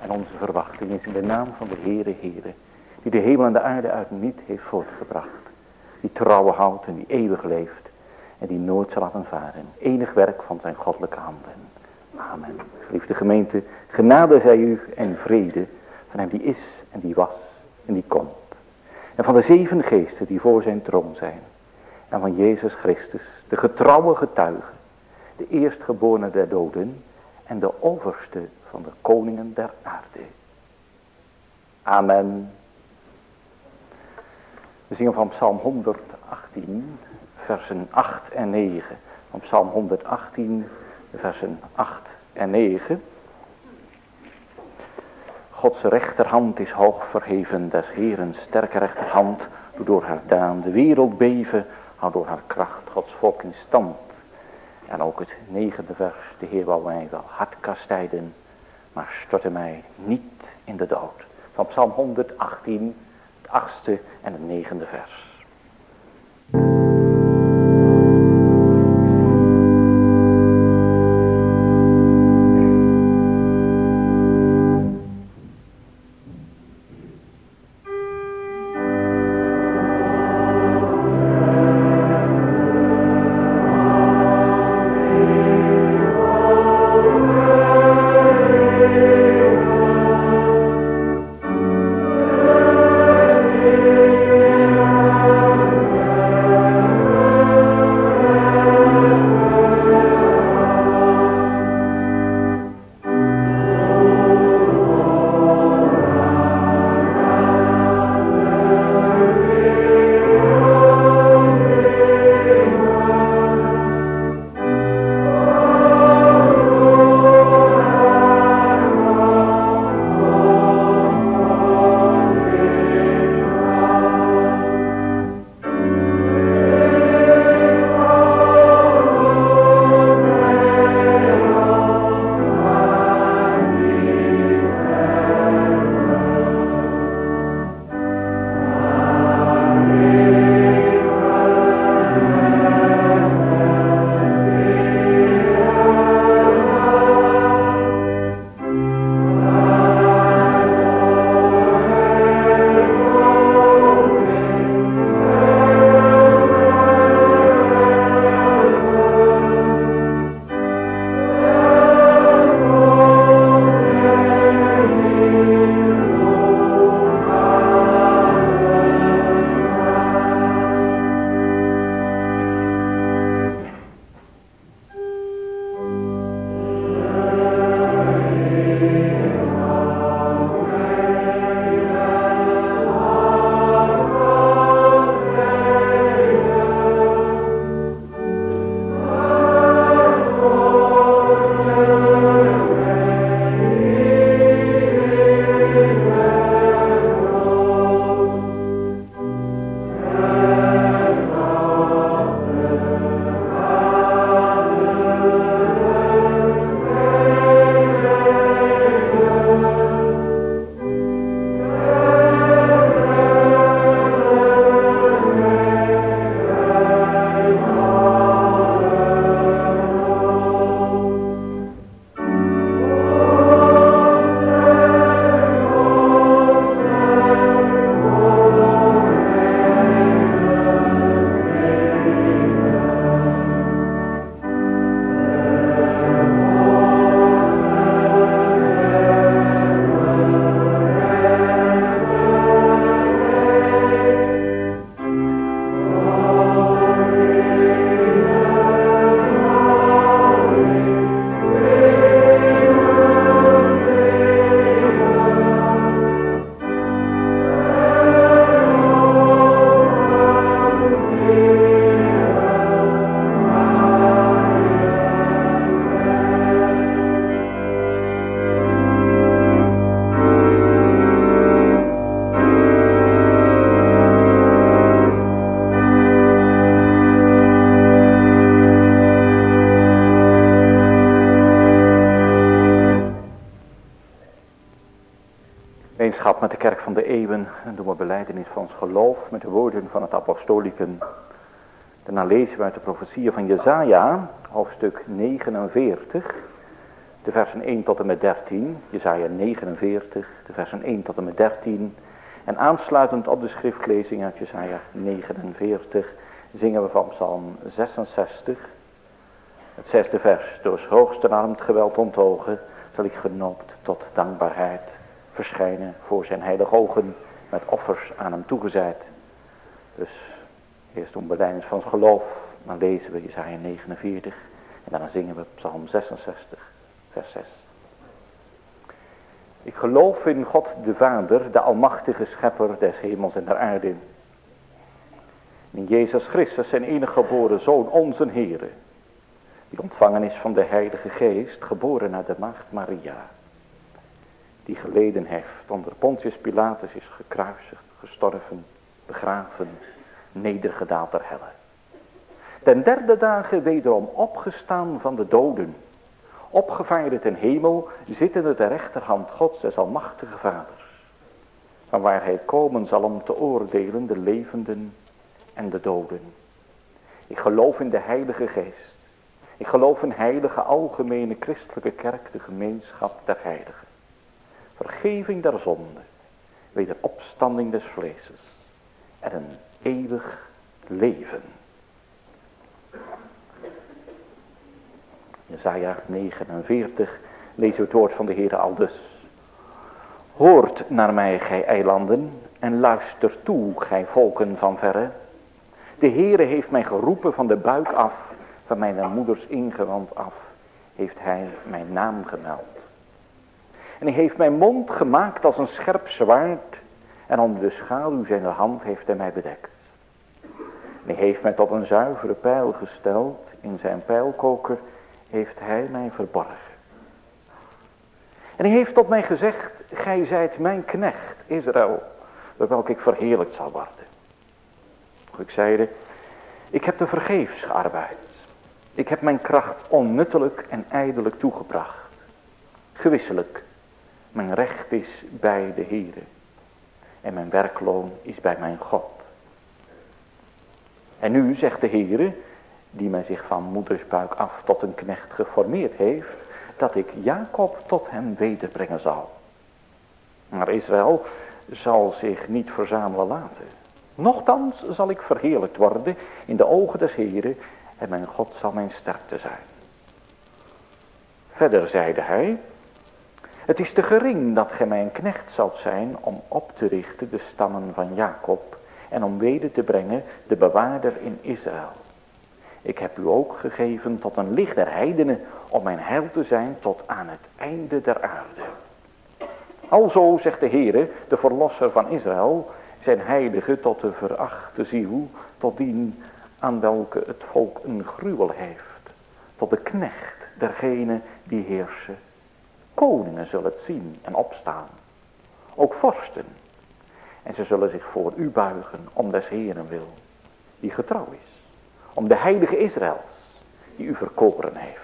En onze verwachting is in de naam van de Heere, die de hemel en de aarde uit niet heeft voortgebracht. Die trouwe houdt en die eeuwig leeft en die nooit zal laten varen. Enig werk van zijn goddelijke handen. Amen. Geliefde gemeente, genade zij u en vrede van hem die is en die was en die komt. En van de 7 geesten die voor zijn troon zijn. En van Jezus Christus, de getrouwe getuige, de eerstgeborene der doden en de overste van de koningen der aarde. Amen. We zingen van Psalm 118, versen 8 en 9. Van Psalm 118, versen 8 en 9. Gods rechterhand is hoog verheven, des Heeren sterke rechterhand doet door haar daan de wereld beven, houdt door haar kracht Gods volk in stand. En ook het 9e vers, de Heer wou mij wel hard kastijden, maar stortte mij niet in de dood. Van Psalm 118, het 8e en het 9e vers. Gemeenschap met de kerk van de eeuwen en doen we belijdenis van ons geloof met de woorden van het apostolicum. Daarna lezen we uit de profetieën van Jesaja, hoofdstuk 49, de versen 1 tot en met 13, Jesaja 49, de versen 1 tot en met 13. En aansluitend op de schriftlezing uit Jesaja 49 zingen we van Psalm 66. Het 6e vers. Door 's hoogsten arm het geweld onttogen, zal ik genoopt tot dankbaarheid verschijnen voor zijn heilige ogen, met offers aan hem toegezeid. Dus eerst doen we belijdenis van geloof, dan lezen we Jesaja 49 en daarna zingen we Psalm 66, vers 6. Ik geloof in God de Vader, de almachtige schepper des hemels en der aarde. In Jezus Christus, zijn enige geboren Zoon, onze Heere, die ontvangen is van de Heilige Geest, geboren uit de maagd Maria, die geleden heeft onder Pontius Pilatus, is gekruisigd, gestorven, begraven, nedergedaald ter helle. Ten derde dagen wederom opgestaan van de doden, opgevaren ten hemel, zittende ter rechterhand Gods des almachtige Vaders, van waar hij komen zal om te oordelen de levenden en de doden. Ik geloof in de Heilige Geest. Ik geloof in heilige algemene christelijke kerk, de gemeenschap der heiligen. Vergeving der zonde, wederopstanding des vleeses en een eeuwig leven. Jesaja 49 lezen we het woord van de Heere aldus. Hoort naar mij, gij eilanden, en luister toe, gij volken van verre. De Heere heeft mij geroepen van de buik af, van mijn moeders ingewand af, heeft hij mijn naam gemeld. En hij heeft mijn mond gemaakt als een scherp zwaard, en onder de schaduw zijner hand heeft hij mij bedekt. En hij heeft mij tot een zuivere pijl gesteld, in zijn pijlkoker heeft hij mij verborgen. En hij heeft tot mij gezegd, gij zijt mijn knecht, Israël, door welk ik verheerlijkt zal worden. Ik zeide, ik heb te vergeefs gearbeid. Ik heb mijn kracht onnuttelijk en ijdelijk toegebracht. Gewisselijk, mijn recht is bij de Heere. En mijn werkloon is bij mijn God. En nu zegt de Heere, die mij zich van moedersbuik af tot een knecht geformeerd heeft, dat ik Jacob tot hem wederbrengen zal. Maar Israël zal zich niet verzamelen laten. Nochtans zal ik verheerlijkt worden in de ogen des Heeren en mijn God zal mijn sterkte zijn. Verder zeide hij, het is te gering dat gij mij een knecht zoudt zijn om op te richten de stammen van Jacob en om weder te brengen de bewaarder in Israël. Ik heb u ook gegeven tot een licht der heidenen om mijn heil te zijn tot aan het einde der aarde. Alzo zegt de Heere, de verlosser van Israël, zijn heilige tot de verachte ziel, tot dien aan welke het volk een gruwel heeft, tot de knecht dergene die heersen. Koningen zullen het zien en opstaan, ook vorsten, en ze zullen zich voor u buigen om des Heeren wil, die getrouw is, om de heilige Israëls, die u verkoren heeft.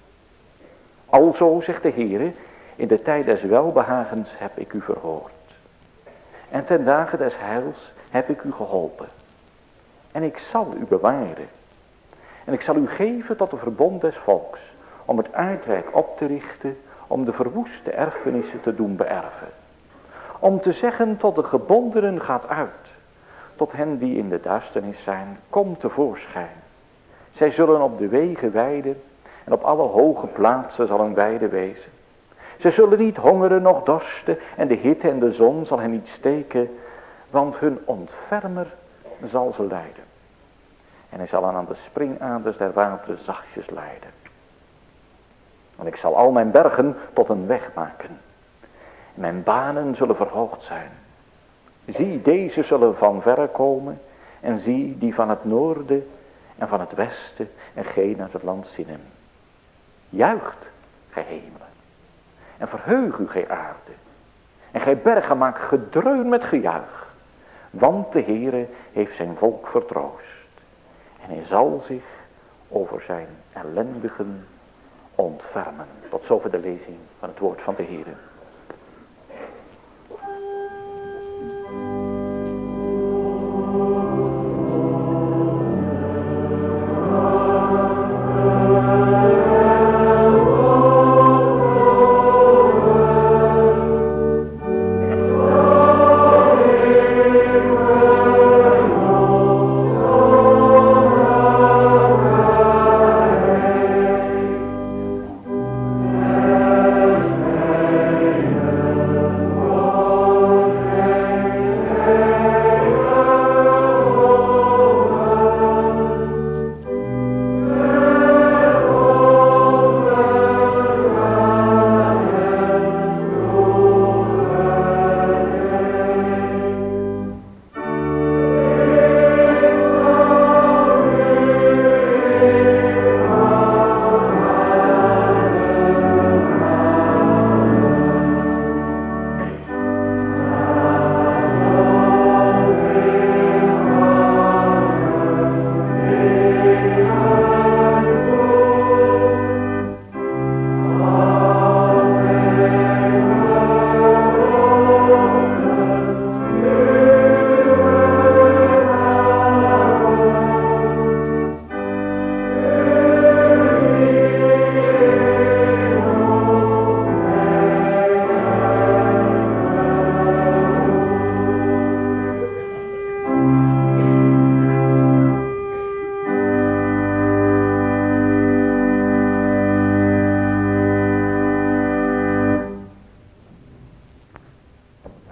Alzo zegt de Heere, in de tijd des welbehagens heb ik u verhoord. En ten dagen des heils heb ik u geholpen. En ik zal u bewaren. En ik zal u geven tot de verbond des volks, om het aardrijk op te richten, om de verwoeste erfenissen te doen beërven. Om te zeggen tot de gebondenen gaat uit, tot hen die in de duisternis zijn, kom tevoorschijn. Zij zullen op de wegen weiden en op alle hoge plaatsen zal een weide wezen. Ze zullen niet hongeren noch dorsten en de hitte en de zon zal hen niet steken, want hun ontfermer zal ze leiden. En hij zal hen aan de springaders der wateren zachtjes leiden. En ik zal al mijn bergen tot een weg maken. En mijn banen zullen verhoogd zijn. Zie, deze zullen van verre komen. En zie, die van het noorden en van het westen en geen naar het land zinnen. Juicht, gij hemelen. En verheug u, gij aarde. En gij bergen maakt gedreun met gejuich. Want de Heere heeft zijn volk vertroost. En hij zal zich over zijn ellendigen ontfermen. Tot zover de lezing van het woord van de Heere.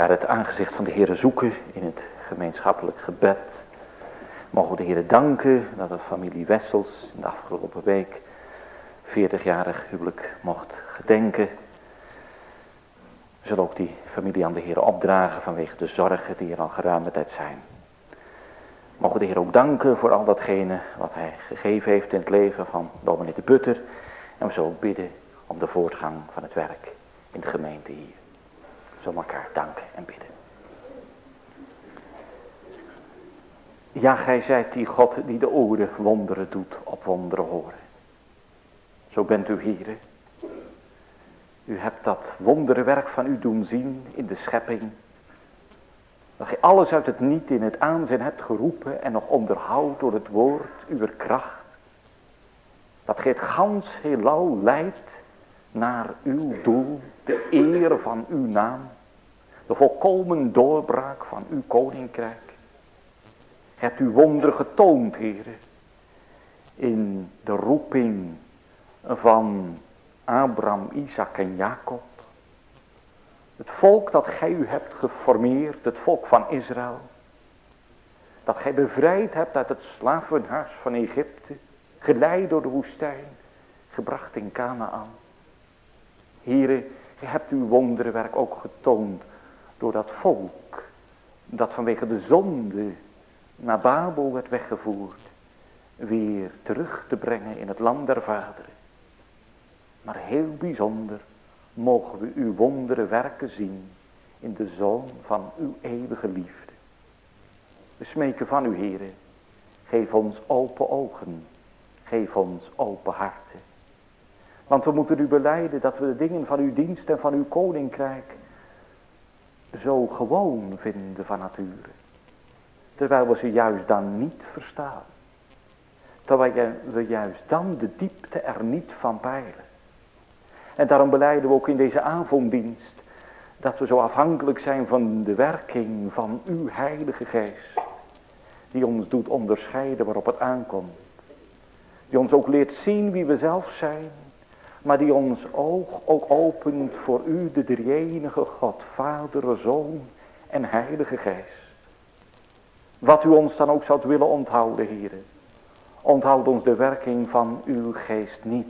naar het aangezicht van de Heere zoeken in het gemeenschappelijk gebed. Mogen we de Heere danken dat de familie Wessels in de afgelopen week 40-jarig huwelijk mocht gedenken. We zullen ook die familie aan de Heere opdragen vanwege de zorgen die er al geruime tijd zijn. Mogen we de Heer ook danken voor al datgene wat hij gegeven heeft in het leven van dominee de Butter. En we zullen ook bidden om de voortgang van het werk in de gemeente hier. We zullen elkaar danken en bidden. Ja, gij zijt die God die de oren wonderen doet op wonderen horen. Zo bent u hier. U hebt dat wonderenwerk van u doen zien in de schepping. Dat gij alles uit het niet in het aanzien hebt geroepen en nog onderhoudt door het woord uw kracht. Dat gij het gans heelal leidt naar uw doel, de eer van uw naam. De volkomen doorbraak van uw koninkrijk. Gij hebt uw wonder getoond, Heere, in de roeping van Abraham, Isaac en Jacob. Het volk dat gij u hebt geformeerd, het volk van Israël. Dat gij bevrijd hebt uit het slavenhuis van Egypte, geleid door de woestijn, gebracht in Kanaän. Heere, gij hebt uw wonderwerk ook getoond door dat volk, dat vanwege de zonde naar Babel werd weggevoerd, weer terug te brengen in het land der vaderen. Maar heel bijzonder mogen we uw wondere werken zien in de Zoon van uw eeuwige liefde. We smeken van u, Heere, geef ons open ogen, geef ons open harten. Want we moeten u belijden dat we de dingen van uw dienst en van uw koninkrijk zo gewoon vinden van nature. Terwijl we ze juist dan niet verstaan. Terwijl we juist dan de diepte er niet van peilen. En daarom belijden we ook in deze avonddienst dat we zo afhankelijk zijn van de werking van uw Heilige Geest. Die ons doet onderscheiden waarop het aankomt. Die ons ook leert zien wie we zelf zijn. Maar die ons oog ook opent voor u, de drie-enige God, Vader, Zoon en Heilige Geest. Wat u ons dan ook zoudt willen onthouden, Heere. Onthoud ons de werking van uw geest niet.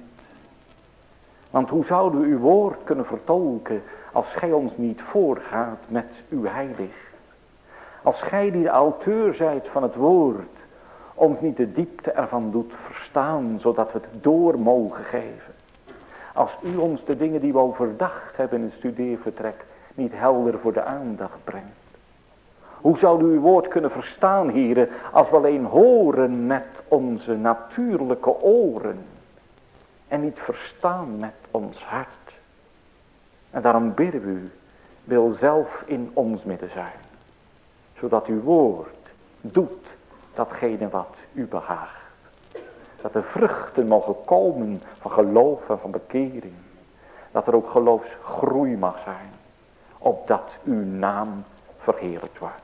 Want hoe zouden we uw woord kunnen vertolken als gij ons niet voorgaat met uw heilig? Als gij die de auteur zijt van het woord, ons niet de diepte ervan doet verstaan, zodat we het door mogen geven. Als u ons de dingen die we overdacht hebben in het studeervertrek niet helder voor de aandacht brengt. Hoe zouden we uw woord kunnen verstaan, Heere, als we alleen horen met onze natuurlijke oren en niet verstaan met ons hart. En daarom bidden we u, wil zelf in ons midden zijn, zodat uw woord doet datgene wat u behaagt. Dat er vruchten mogen komen van geloof en van bekering. Dat er ook geloofsgroei mag zijn, opdat uw naam verheerlijkt wordt.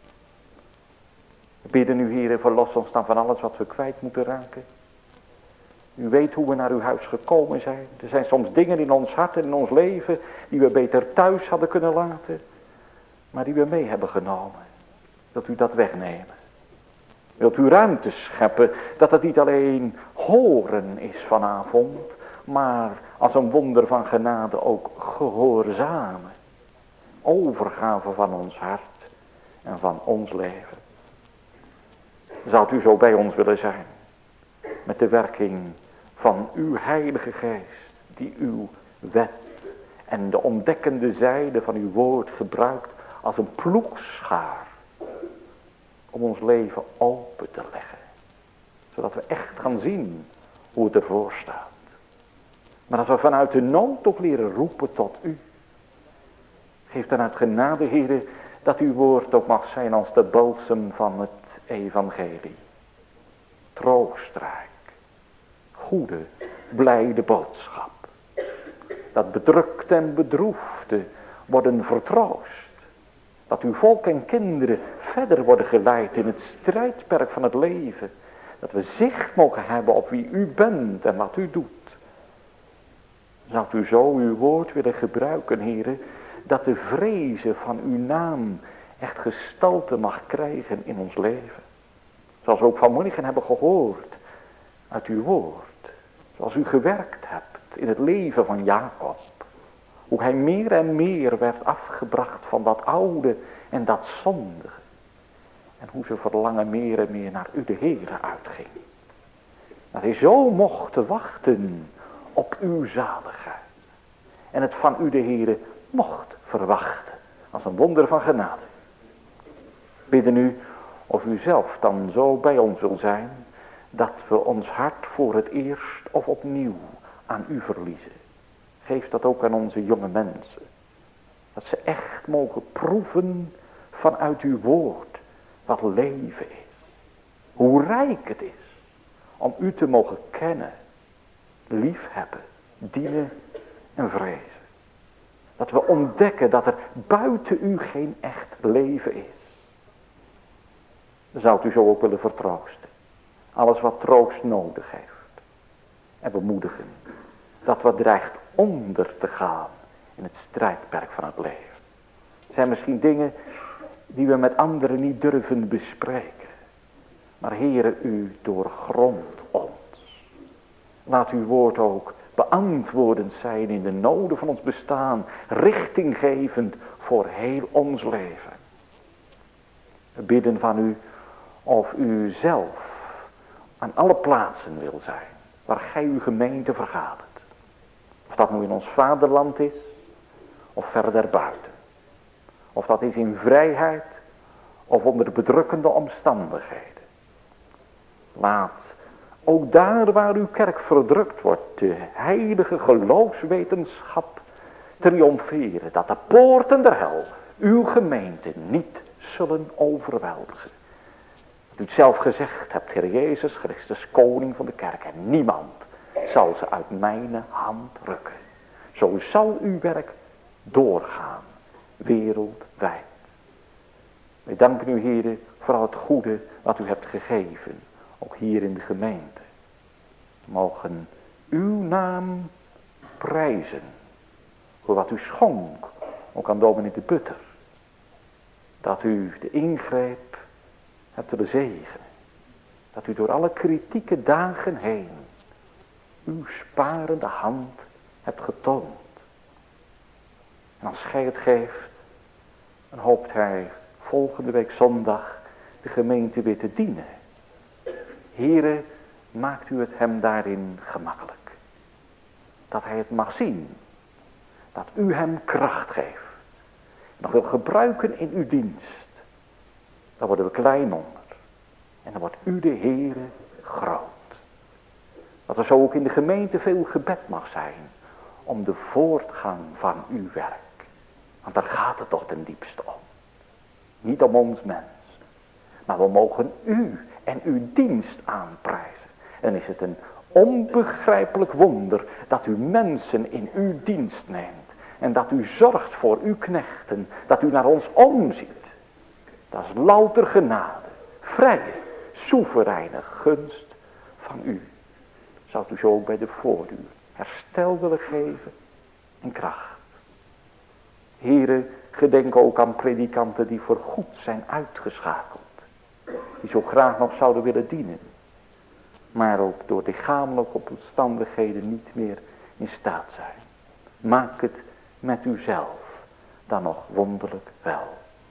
We bidden u, Heere, verlos ons dan van alles wat we kwijt moeten raken. U weet hoe we naar uw huis gekomen zijn. Er zijn soms dingen in ons hart en in ons leven die we beter thuis hadden kunnen laten, maar die we mee hebben genomen. Wilt u dat wegnemen? Wilt u ruimte scheppen dat het niet alleen horen is vanavond, maar als een wonder van genade ook gehoorzamen. Overgave van ons hart en van ons leven. Zou u zo bij ons willen zijn met de werking van uw Heilige Geest, die uw wet en de ontdekkende zijde van uw woord gebruikt als een ploegschaar om ons leven open te leggen, zodat we echt gaan zien hoe het ervoor staat. Maar als we vanuit de nood toch leren roepen tot u, geef dan uit genade, Heere, dat uw woord ook mag zijn als de balsem van het evangelie. Troostrijk, goede, blijde boodschap. Dat bedrukte en bedroefde worden vertroost. Dat uw volk en kinderen verder worden geleid in het strijdperk van het leven. Dat we zicht mogen hebben op wie u bent en wat u doet. Zou u zo uw woord willen gebruiken, Heere, dat de vrezen van uw naam echt gestalte mag krijgen in ons leven. Zoals we ook vanmorgen hebben gehoord uit uw woord. Zoals u gewerkt hebt in het leven van Jacob. Hoe hij meer en meer werd afgebracht van dat oude en dat zondige. En hoe ze verlangen meer en meer naar u de Heere uitging. Dat hij zo mocht wachten op uw zaligheid. En het van u de Heere mocht verwachten. Als een wonder van genade. Bidden u of u zelf dan zo bij ons wil zijn. Dat we ons hart voor het eerst of opnieuw aan u verliezen. Geef dat ook aan onze jonge mensen. Dat ze echt mogen proeven vanuit uw woord wat leven is. Hoe rijk het is om u te mogen kennen, liefhebben, dienen en vrezen. Dat we ontdekken dat er buiten u geen echt leven is. Dan zou u zo ook willen vertroosten. Alles wat troost nodig heeft. En bemoedigen. Dat wat dreigt onder te gaan in het strijdperk van het leven. Er zijn misschien dingen die we met anderen niet durven bespreken. Maar Heere, u doorgrondt ons. Laat uw woord ook beantwoordend zijn in de noden van ons bestaan. Richtinggevend voor heel ons leven. We bidden van u of u zelf aan alle plaatsen wil zijn. Waar gij uw gemeente vergadert. Of dat nu in ons vaderland is. Of verder buiten. Of dat is in vrijheid. Of onder bedrukkende omstandigheden. Laat ook daar waar uw kerk verdrukt wordt. De heilige geloofswetenschap triomferen. Dat de poorten der hel uw gemeente niet zullen overweldigen. Dat u het zelf gezegd hebt. Heer Jezus Christus, koning van de kerk. En niemand zal ze uit mijn hand rukken. Zo zal uw werk doorgaan. Wereldwijd. Wij danken u, Heere, voor al het goede wat u hebt gegeven. Ook hier in de gemeente. Mogen uw naam prijzen. Voor wat u schonk. Ook aan dominee de Butter. Dat u de ingreep hebt willen zegenen. Dat u door alle kritieke dagen heen uw sparende hand hebt getoond. En als gij het geeft, dan hoopt hij volgende week zondag de gemeente weer te dienen. Heere, maakt u het hem daarin gemakkelijk. Dat hij het mag zien. Dat u hem kracht geeft. Nog wil gebruiken in uw dienst. Dan worden we klein onder. En dan wordt u de Heere groot. Dat er zo ook in de gemeente veel gebed mag zijn. Om de voortgang van uw werk. Want daar gaat het toch ten diepste om. Niet om ons mens. Maar we mogen u en uw dienst aanprijzen. En is het een onbegrijpelijk wonder dat u mensen in uw dienst neemt. En dat u zorgt voor uw knechten. Dat u naar ons omziet. Dat is louter genade. Vrije, soevereine gunst van u. Zou u zo ook bij de voordeur herstel willen geven en kracht. Heere, gedenk ook aan predikanten die voorgoed zijn uitgeschakeld. Die zo graag nog zouden willen dienen. Maar ook door lichamelijke omstandigheden niet meer in staat zijn. Maak het met uzelf dan nog wonderlijk wel.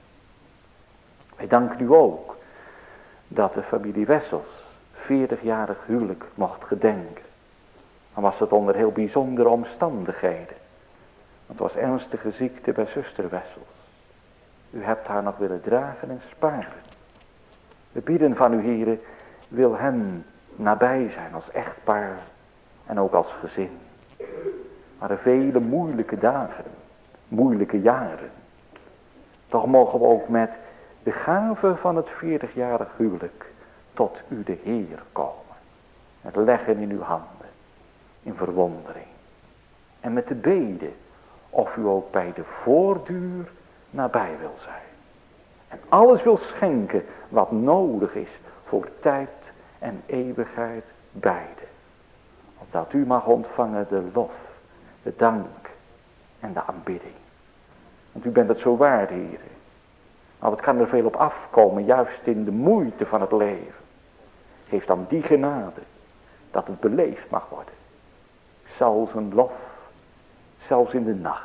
Wij danken u ook dat de familie Wessels 40-jarig huwelijk mocht gedenken. Dan was het onder heel bijzondere omstandigheden. Want het was ernstige ziekte bij zuster Wessels. U hebt haar nog willen dragen en sparen. We bidden van u, Heere, wil hen nabij zijn als echtpaar en ook als gezin. Maar er vele moeilijke dagen, moeilijke jaren. Toch mogen we ook met de gave van het 40-jarig huwelijk tot u de Heer komen. Het leggen in uw handen, in verwondering. En met de bede of u ook bij de voortduur nabij wil zijn. En alles wil schenken wat nodig is voor tijd en eeuwigheid beide. Opdat u mag ontvangen de lof, de dank en de aanbidding. Want u bent het zo waard, Heer. Maar wat kan er veel op afkomen, juist in de moeite van het leven. Geef dan die genade, dat het beleefd mag worden. Zal zijn lof, zelfs in de nacht,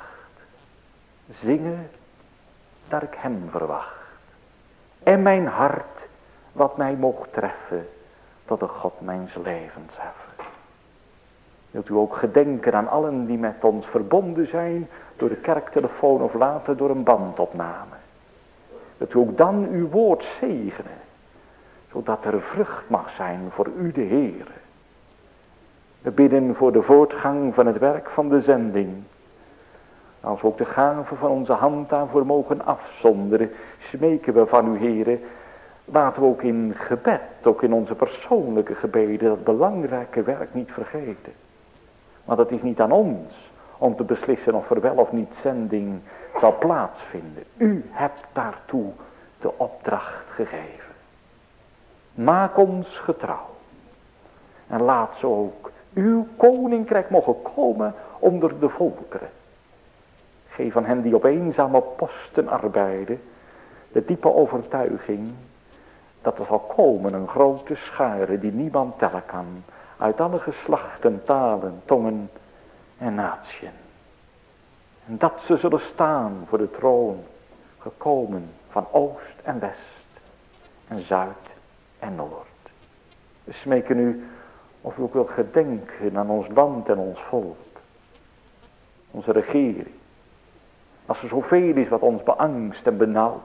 zingen dat ik hem verwacht. En mijn hart, wat mij mocht treffen, tot de God mijns levens heffen. Wilt u ook gedenken aan allen die met ons verbonden zijn, door de kerktelefoon of later door een bandopname. Dat u ook dan uw woord zegenen, zodat er vrucht mag zijn voor u de Heere. We bidden voor de voortgang van het werk van de zending. Als we ook de gave van onze hand daarvoor mogen afzonderen, smeken we van u, Heere. Laten we ook in gebed, ook in onze persoonlijke gebeden, dat belangrijke werk niet vergeten. Want het is niet aan ons om te beslissen of er wel of niet zending zal plaatsvinden. U hebt daartoe de opdracht gegeven. Maak ons getrouw. En laat zo ook uw koninkrijk mogen komen onder de volkeren. Geef aan hen die op eenzame posten arbeiden, de diepe overtuiging dat er zal komen een grote schare die niemand tellen kan, uit alle geslachten, talen, tongen en natieën. En dat ze zullen staan voor de troon, gekomen van oost en west, en zuid en noord. We smeken u of u ook wil gedenken aan ons land en ons volk, onze regering. Als er zoveel is wat ons beangst en benauwt.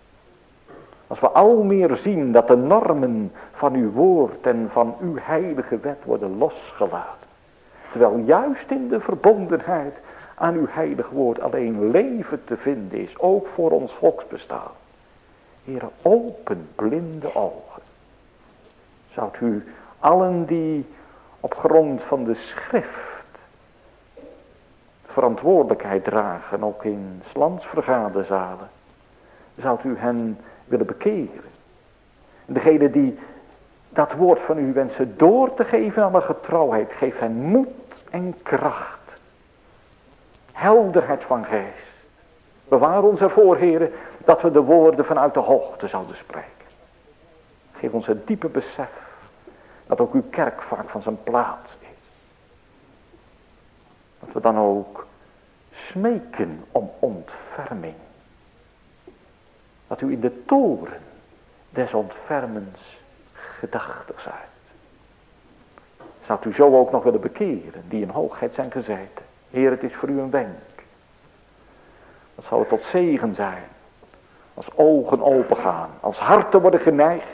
Als we al meer zien dat de normen van uw woord en van uw heilige wet worden losgelaten. Terwijl juist in de verbondenheid aan uw heilig woord alleen leven te vinden is. Ook voor ons volksbestaan. Heere, open blinde ogen. Zou u allen die op grond van de schrift verantwoordelijkheid dragen, ook in 's lands vergaderzalen, zou u hen willen bekeren. Degene die dat woord van u wensen door te geven aan de getrouwheid, geef hen moed en kracht, helderheid van geest. Bewaar ons ervoor, Heere, dat we de woorden vanuit de hoogte zouden spreken. Geef ons het diepe besef dat ook uw kerk vaak van zijn plaats is. Dat we dan ook smeken om ontferming. Dat u in de toren des ontfermens gedachtig zijt. Zou u zo ook nog willen bekeren, die in hoogheid zijn gezeten. Heer, het is voor u een wenk. Dat zal het tot zegen zijn. Als ogen opengaan, als harten worden geneigd.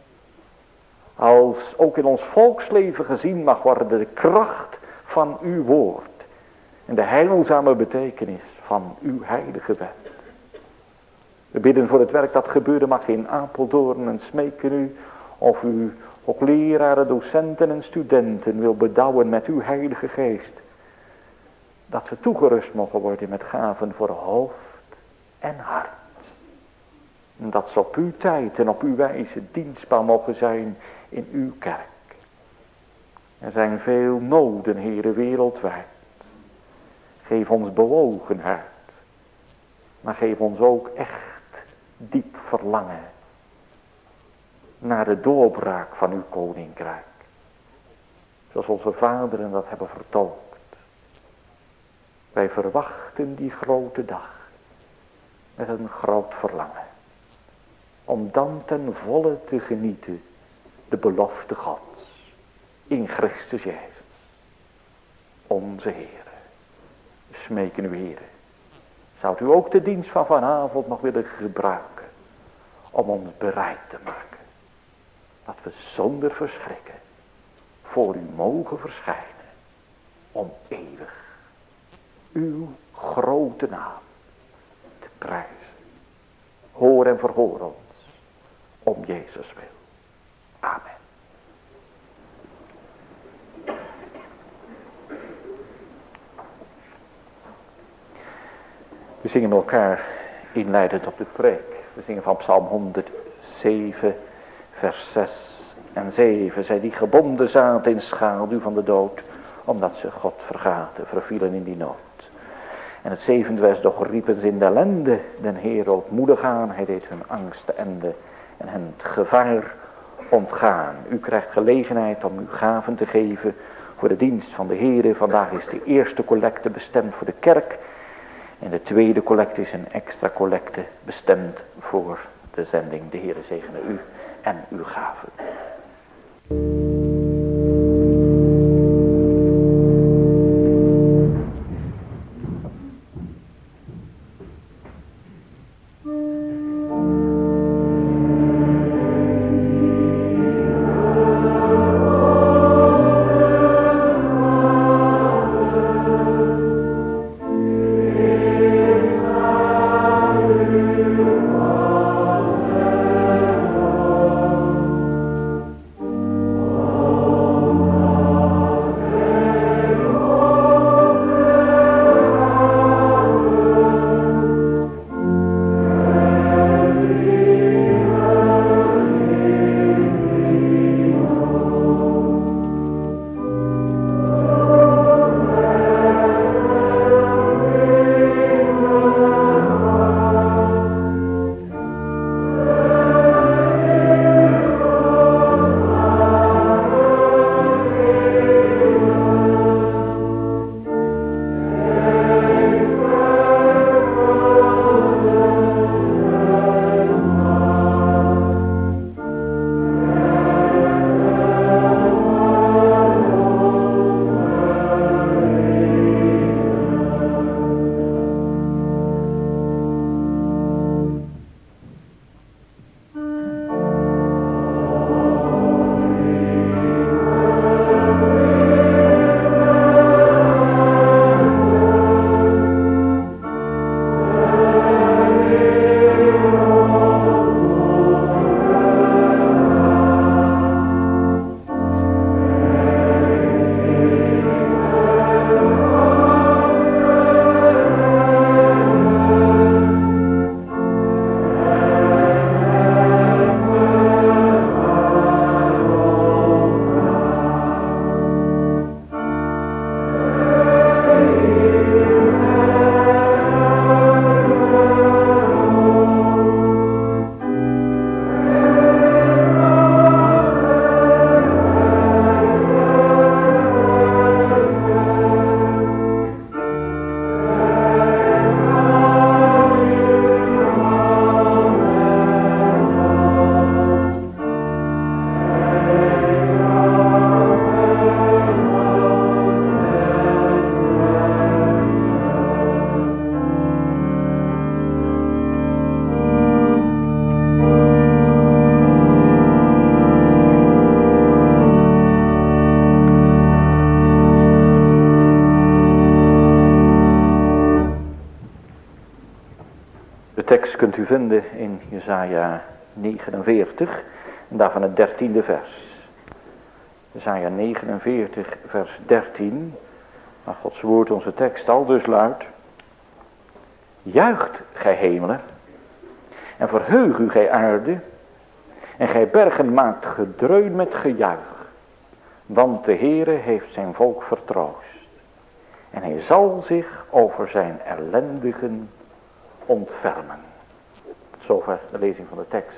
Als ook in ons volksleven gezien mag worden de kracht van uw woord. En de heilzame betekenis van uw heilige wet. We bidden voor het werk dat gebeuren mag in Apeldoorn en smeken u of u ook leraren, docenten en studenten wil bedouwen met uw heilige geest. Dat ze toegerust mogen worden met gaven voor hoofd en hart. En dat ze op uw tijd en op uw wijze dienstbaar mogen zijn in uw kerk. Er zijn veel noden, Heere, wereldwijd. Geef ons bewogenheid. Maar geef ons ook echt diep verlangen naar de doorbraak van uw koninkrijk. Zoals onze vaderen dat hebben vertolkt. Wij verwachten die grote dag met een groot verlangen. Om dan ten volle te genieten de belofte Gods in Christus Jezus. Onze Heere. Smeken u, Heere. Zou u ook de dienst van vanavond nog willen gebruiken om ons bereid te maken. Dat we zonder verschrikken voor u mogen verschijnen. Om eeuwig uw grote naam te prijzen. Hoor en verhoor ons om Jezus wil. Amen. We zingen elkaar inleidend op de preek. We zingen van Psalm 107, vers 6 en 7. Zij die gebonden zaten in schaduw van de dood, omdat ze God vergaten, vervielen in die nood. En het 7e vers, doch riepen ze in de ellende den Heer ootmoedig aan. Hij deed hun angst te ende en hen het gevaar ontgaan. U krijgt gelegenheid om uw gaven te geven voor de dienst van de Heer. Vandaag is de eerste collecte bestemd voor de kerk. En de tweede collecte is een extra collecte bestemd voor de zending. De Heer zegene u en uw gaven. tekst kunt u vinden in Jesaja 49 en daarvan het 13e vers. Jesaja 49 vers 13, waar Gods woord onze tekst al dus luidt. Juicht gij hemelen en verheug u gij aarde en gij bergen maakt gedreun met gejuich. Want de Heere heeft zijn volk vertroost en hij zal zich over zijn ellendigen ontfermen. Zover de lezing van de tekst.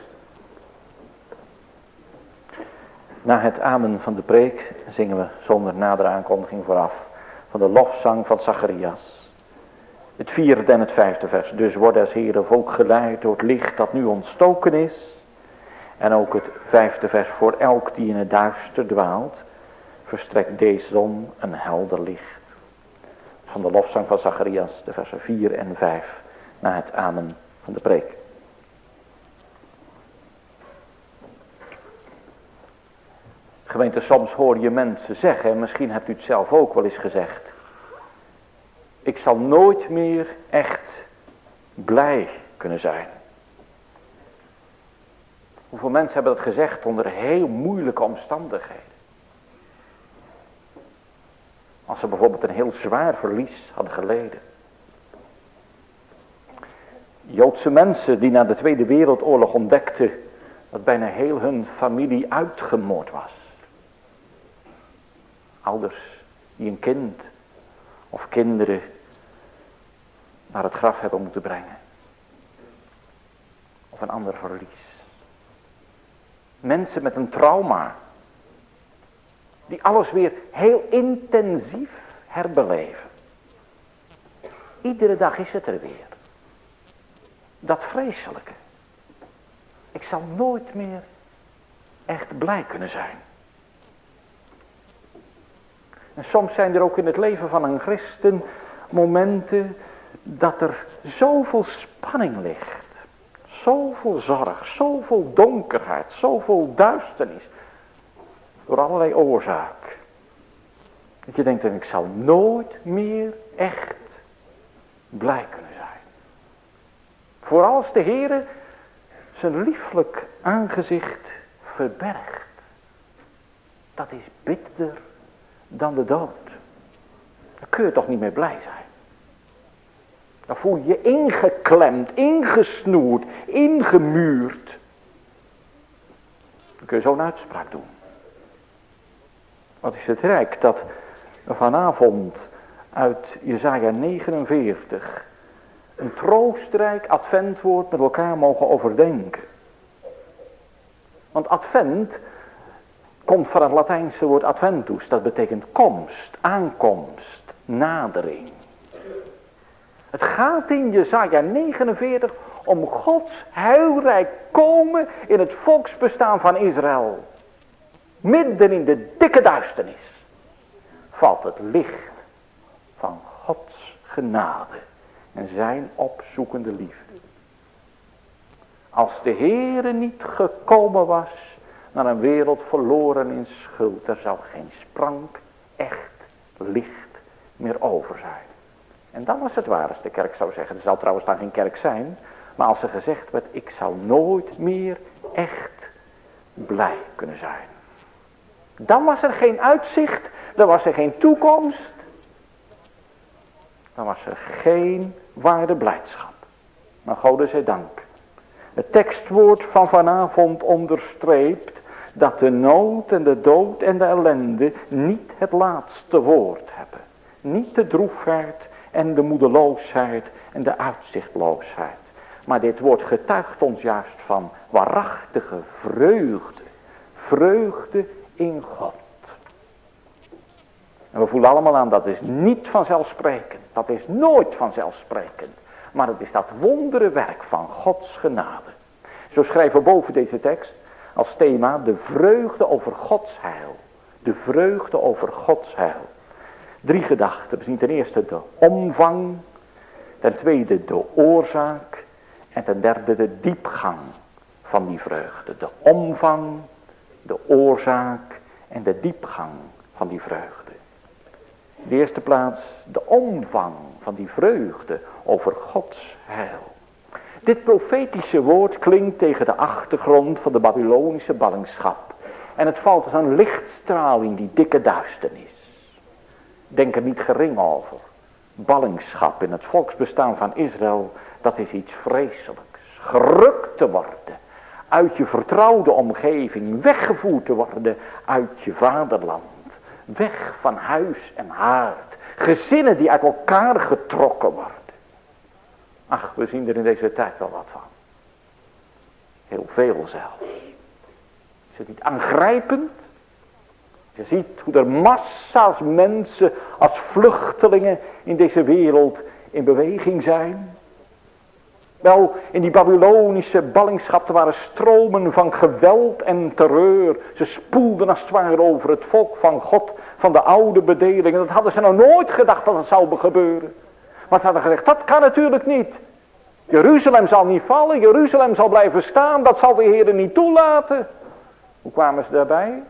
Na het amen van de preek zingen we zonder nadere aankondiging vooraf van de lofzang van Zacharias. Het 4e en het 5e vers. Dus wordt des Heere volk geleid door het licht dat nu ontstoken is. En ook het 5e vers. Voor elk die in het duister dwaalt, verstrekt deze zon een helder licht. Van de lofzang van Zacharias, de versen 4 en 5, na het amen van de preek. Gemeente, soms hoor je mensen zeggen, en misschien hebt u het zelf ook wel eens gezegd. Ik zal nooit meer echt blij kunnen zijn. Hoeveel mensen hebben dat gezegd onder heel moeilijke omstandigheden. Als ze bijvoorbeeld een heel zwaar verlies hadden geleden. Joodse mensen die na de Tweede Wereldoorlog ontdekten dat bijna heel hun familie uitgemoord was. Ouders die een kind of kinderen naar het graf hebben moeten brengen. Of een ander verlies. Mensen met een trauma. Die alles weer heel intensief herbeleven. Iedere dag is het er weer. Dat vreselijke. Ik zal nooit meer echt blij kunnen zijn. En soms zijn er ook in het leven van een christen momenten dat er zoveel spanning ligt. Zoveel zorg, zoveel donkerheid, zoveel duisternis. Door allerlei oorzaken. Dat je denkt, ik zal nooit meer echt blij kunnen zijn. Vooral als de Heere zijn lieflijk aangezicht verbergt. Dat is bitterder dan de dood. Dan kun je toch niet meer blij zijn. Dan voel je je ingeklemd, ingesnoerd, ingemuurd. Dan kun je zo'n uitspraak doen. Wat is het rijk dat vanavond uit Jesaja 49 een troostrijk adventwoord met elkaar mogen overdenken. Want advent komt van het Latijnse woord adventus. Dat betekent komst, aankomst, nadering. Het gaat in Jesaja 49 om Gods heilrijk komen in het volksbestaan van Israël. Midden in de dikke duisternis valt het licht van Gods genade en zijn opzoekende liefde. Als de Heere niet gekomen was naar een wereld verloren in schuld, er zou geen sprank echt licht meer over zijn. En dan was het waar als de kerk zou zeggen, er zal trouwens dan geen kerk zijn, maar als er gezegd werd, ik zal nooit meer echt blij kunnen zijn. Dan was er geen uitzicht, dan was er geen toekomst, dan was er geen ware blijdschap. Maar Gode zij dank. Het tekstwoord van vanavond onderstreept dat de nood en de dood en de ellende niet het laatste woord hebben. Niet de droefheid en de moedeloosheid en de uitzichtloosheid. Maar dit woord getuigt ons juist van waarachtige vreugde. Vreugde in God. En we voelen allemaal aan, dat is niet vanzelfsprekend. Dat is nooit vanzelfsprekend. Maar het is dat wondere werk van Gods genade. Zo schrijven we boven deze tekst als thema de vreugde over Gods heil. De vreugde over Gods heil. 3 gedachten. We zien ten eerste de omvang. Ten tweede de oorzaak. En ten derde de diepgang van die vreugde. De omvang, de oorzaak en de diepgang van die vreugde. In de eerste plaats de omvang van die vreugde over Gods heil. Dit profetische woord klinkt tegen de achtergrond van de Babylonische ballingschap. En het valt als een lichtstraal in die dikke duisternis. Denk er niet gering over. Ballingschap in het volksbestaan van Israël, dat is iets vreselijks. Gerukt te worden uit je vertrouwde omgeving, weggevoerd te worden uit je vaderland. Weg van huis en haard. Gezinnen die uit elkaar getrokken worden. Ach, we zien er in deze tijd wel wat van. Heel veel zelfs. Is het niet aangrijpend? Je ziet hoe er massa's mensen als vluchtelingen in deze wereld in beweging zijn. Wel, in die Babylonische ballingschap waren stromen van geweld en terreur. Ze spoelden als het ware over het volk van God, van de oude bedeling. En dat hadden ze nou nooit gedacht dat het zou gebeuren. Maar ze hadden gezegd, dat kan natuurlijk niet. Jeruzalem zal niet vallen, Jeruzalem zal blijven staan, dat zal de Heer niet toelaten. Hoe kwamen ze daarbij?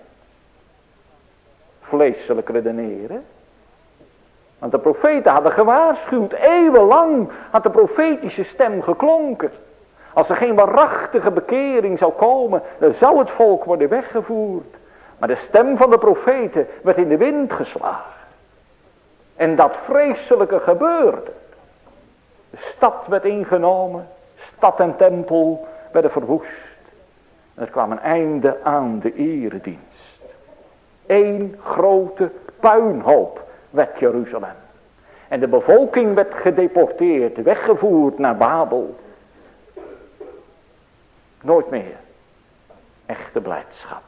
Vleeselijk redeneren. Want de profeten hadden gewaarschuwd, eeuwenlang had de profetische stem geklonken. Als er geen waarachtige bekering zou komen, dan zou het volk worden weggevoerd. Maar de stem van de profeten werd in de wind geslagen. En dat vreselijke gebeurde. De stad werd ingenomen, stad en tempel werden verwoest. En er kwam een einde aan de eredienst. Eén grote puinhoop werd Jeruzalem. En de bevolking werd gedeporteerd, weggevoerd naar Babel. Nooit meer echte blijdschap.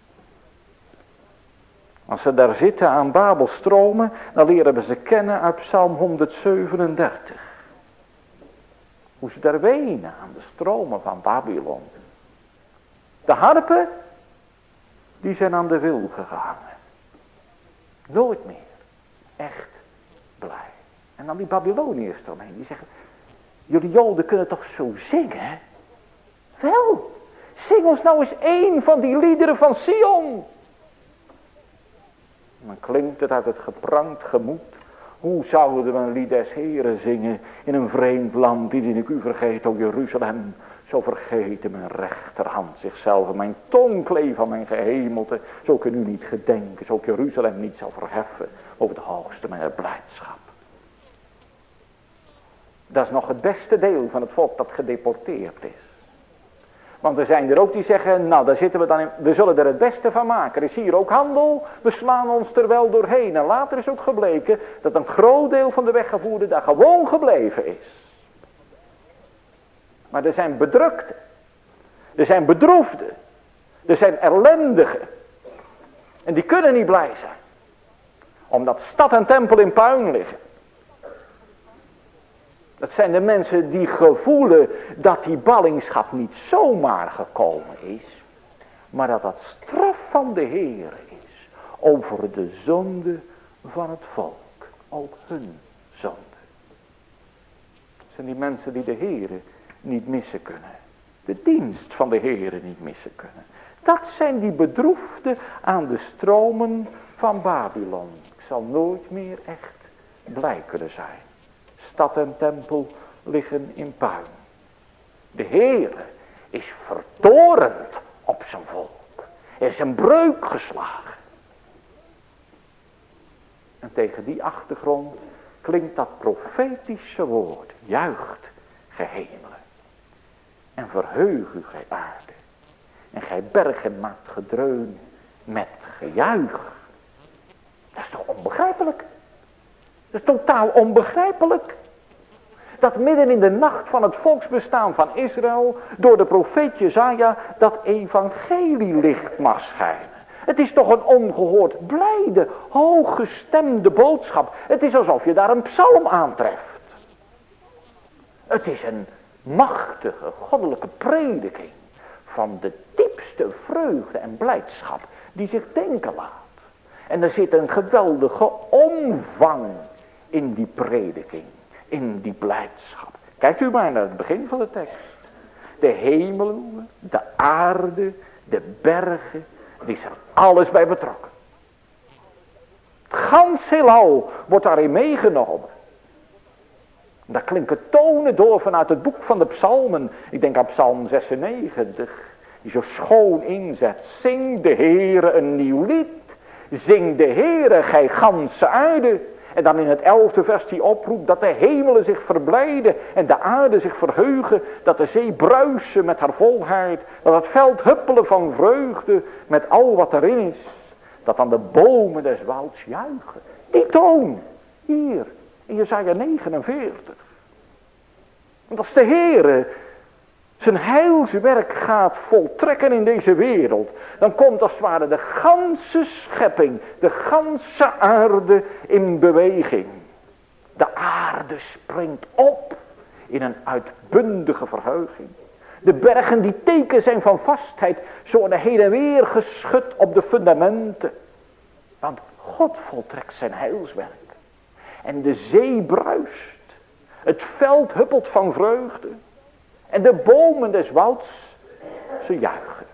Als ze daar zitten aan Babelstromen, dan leren we ze kennen uit Psalm 137. Hoe ze daar wenen aan de stromen van Babylon. De harpen, die zijn aan de wilgen gehangen. Nooit meer echt blij. En dan die Babyloniërs eromheen, die zeggen, jullie Joden kunnen toch zo zingen? Wel, zing ons nou eens één van die liederen van Sion. En dan klinkt het uit het geprankt gemoed. Hoe zouden we een lied des Heren zingen in een vreemd land, die ik u vergeet, o Jeruzalem. Zo vergeten mijn rechterhand zichzelf en mijn tong kleef aan mijn gehemelte. Zo kun u niet gedenken, zo ik Jeruzalem niet zal verheffen over het hoogste mijn blijdschap. Dat is nog het beste deel van het volk dat gedeporteerd is. Want er zijn er ook die zeggen, nou daar zitten we dan in, we zullen er het beste van maken. Er is hier ook handel, we slaan ons er wel doorheen. En later is ook gebleken dat een groot deel van de weggevoerden daar gewoon gebleven is. Maar er zijn bedrukten, er zijn bedroefden, er zijn ellendigen. En die kunnen niet blij zijn. Omdat stad en tempel in puin liggen. Dat zijn de mensen die gevoelen dat die ballingschap niet zomaar gekomen is. Maar dat dat straf van de Heer is. Over de zonde van het volk. Ook hun zonde. Dat zijn die mensen die de Heer niet missen kunnen. De dienst van de Heer niet missen kunnen. Dat zijn die bedroefden aan de stromen van Babylon. Ik zal nooit meer echt blij kunnen zijn. Stad en tempel liggen in puin. De Heere is vertorend op zijn volk. Er is een breuk geslagen. En tegen die achtergrond klinkt dat profetische woord. Juicht, gij hemelen. En verheug u, gij aarde. En gij bergen maakt gedreun met gejuich. Dat is toch onbegrijpelijk? Dat is totaal onbegrijpelijk. Dat midden in de nacht van het volksbestaan van Israël, door de profeet Jesaja, dat evangelielicht mag schijnen. Het is toch een ongehoord blijde, hooggestemde boodschap. Het is alsof je daar een psalm aantreft. Het is een machtige, goddelijke prediking van de diepste vreugde en blijdschap die zich denken laat. En er zit een geweldige omvang in die prediking, in die blijdschap. Kijkt u maar naar het begin van de tekst. De hemelen, de aarde, de bergen, er is er alles bij betrokken. Het gans heelal wordt daarin meegenomen. Daar klinken tonen door vanuit het boek van de psalmen. Ik denk aan psalm 96, die zo schoon inzet. Zing de Heere een nieuw lied. Zing de Heere, gij ganse aarde. En dan in het 11e vers die oproept dat de hemelen zich verblijden en de aarde zich verheugen. Dat de zee bruisen met haar volheid. Dat het veld huppelen van vreugde met al wat erin is. Dat dan de bomen des wouds juichen. Die toon, hier in Jesaja 49. Want als de Heere zijn heilswerk gaat voltrekken in deze wereld, dan komt als het ware de ganse schepping, de ganse aarde in beweging. De aarde springt op in een uitbundige verheuging. De bergen die teken zijn van vastheid, zo worden heen en weer geschud op de fundamenten. Want God voltrekt zijn heilswerk. En de zee bruist. Het veld huppelt van vreugde. En de bomen des wouds, ze juichen.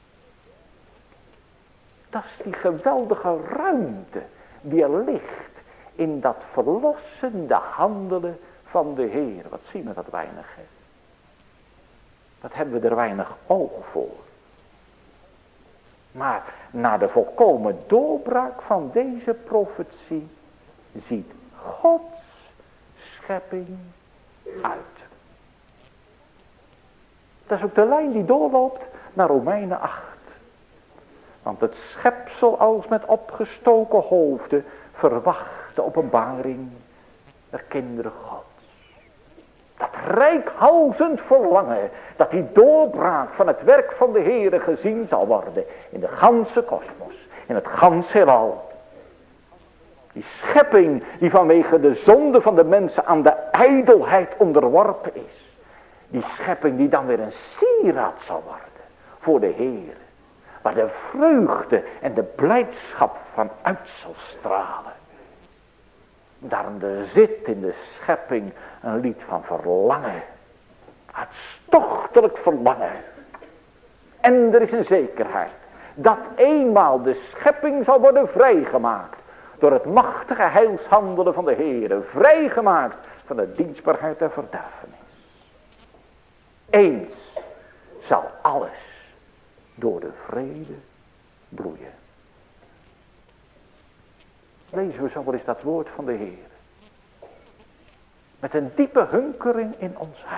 Dat is die geweldige ruimte die er ligt in dat verlossende handelen van de Heer. Wat zien we dat weinig, hè? Dat hebben we er weinig oog voor. Maar na de volkomen doorbraak van deze profetie ziet Gods schepping uit. Dat is ook de lijn die doorloopt naar Romeinen 8. Want het schepsel als met opgestoken hoofden verwacht de openbaring de kinderen Gods. Dat reikhalzend verlangen, dat die doorbraak van het werk van de Heere gezien zal worden in de ganse kosmos, in het ganse heelal. Die schepping die vanwege de zonde van de mensen aan de ijdelheid onderworpen is. Die schepping die dan weer een sieraad zal worden voor de Heere. Waar de vreugde en de blijdschap van uit zal stralen. Daarom er zit in de schepping een lied van verlangen. Hartstochtelijk verlangen. En er is een zekerheid. Dat eenmaal de schepping zal worden vrijgemaakt. Door het machtige heilshandelen van de Heere. Vrijgemaakt van de dienstbaarheid en verderfenis. Eens zal alles door de vrede bloeien. Lezen we zo wel eens dat woord van de Heer. Met een diepe hunkering in ons hart.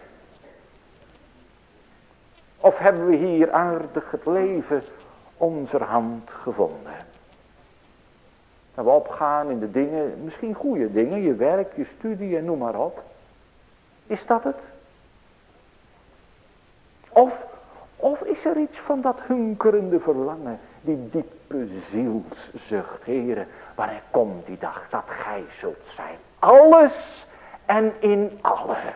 Of hebben we hier aardig het leven onze hand gevonden. Dat we opgaan in de dingen, misschien goede dingen, je werk, je studie en noem maar op. Is dat het? Of is er iets van dat hunkerende verlangen, die diepe zielszucht, Heere, wanneer komt die dag dat gij zult zijn? Alles en in allen.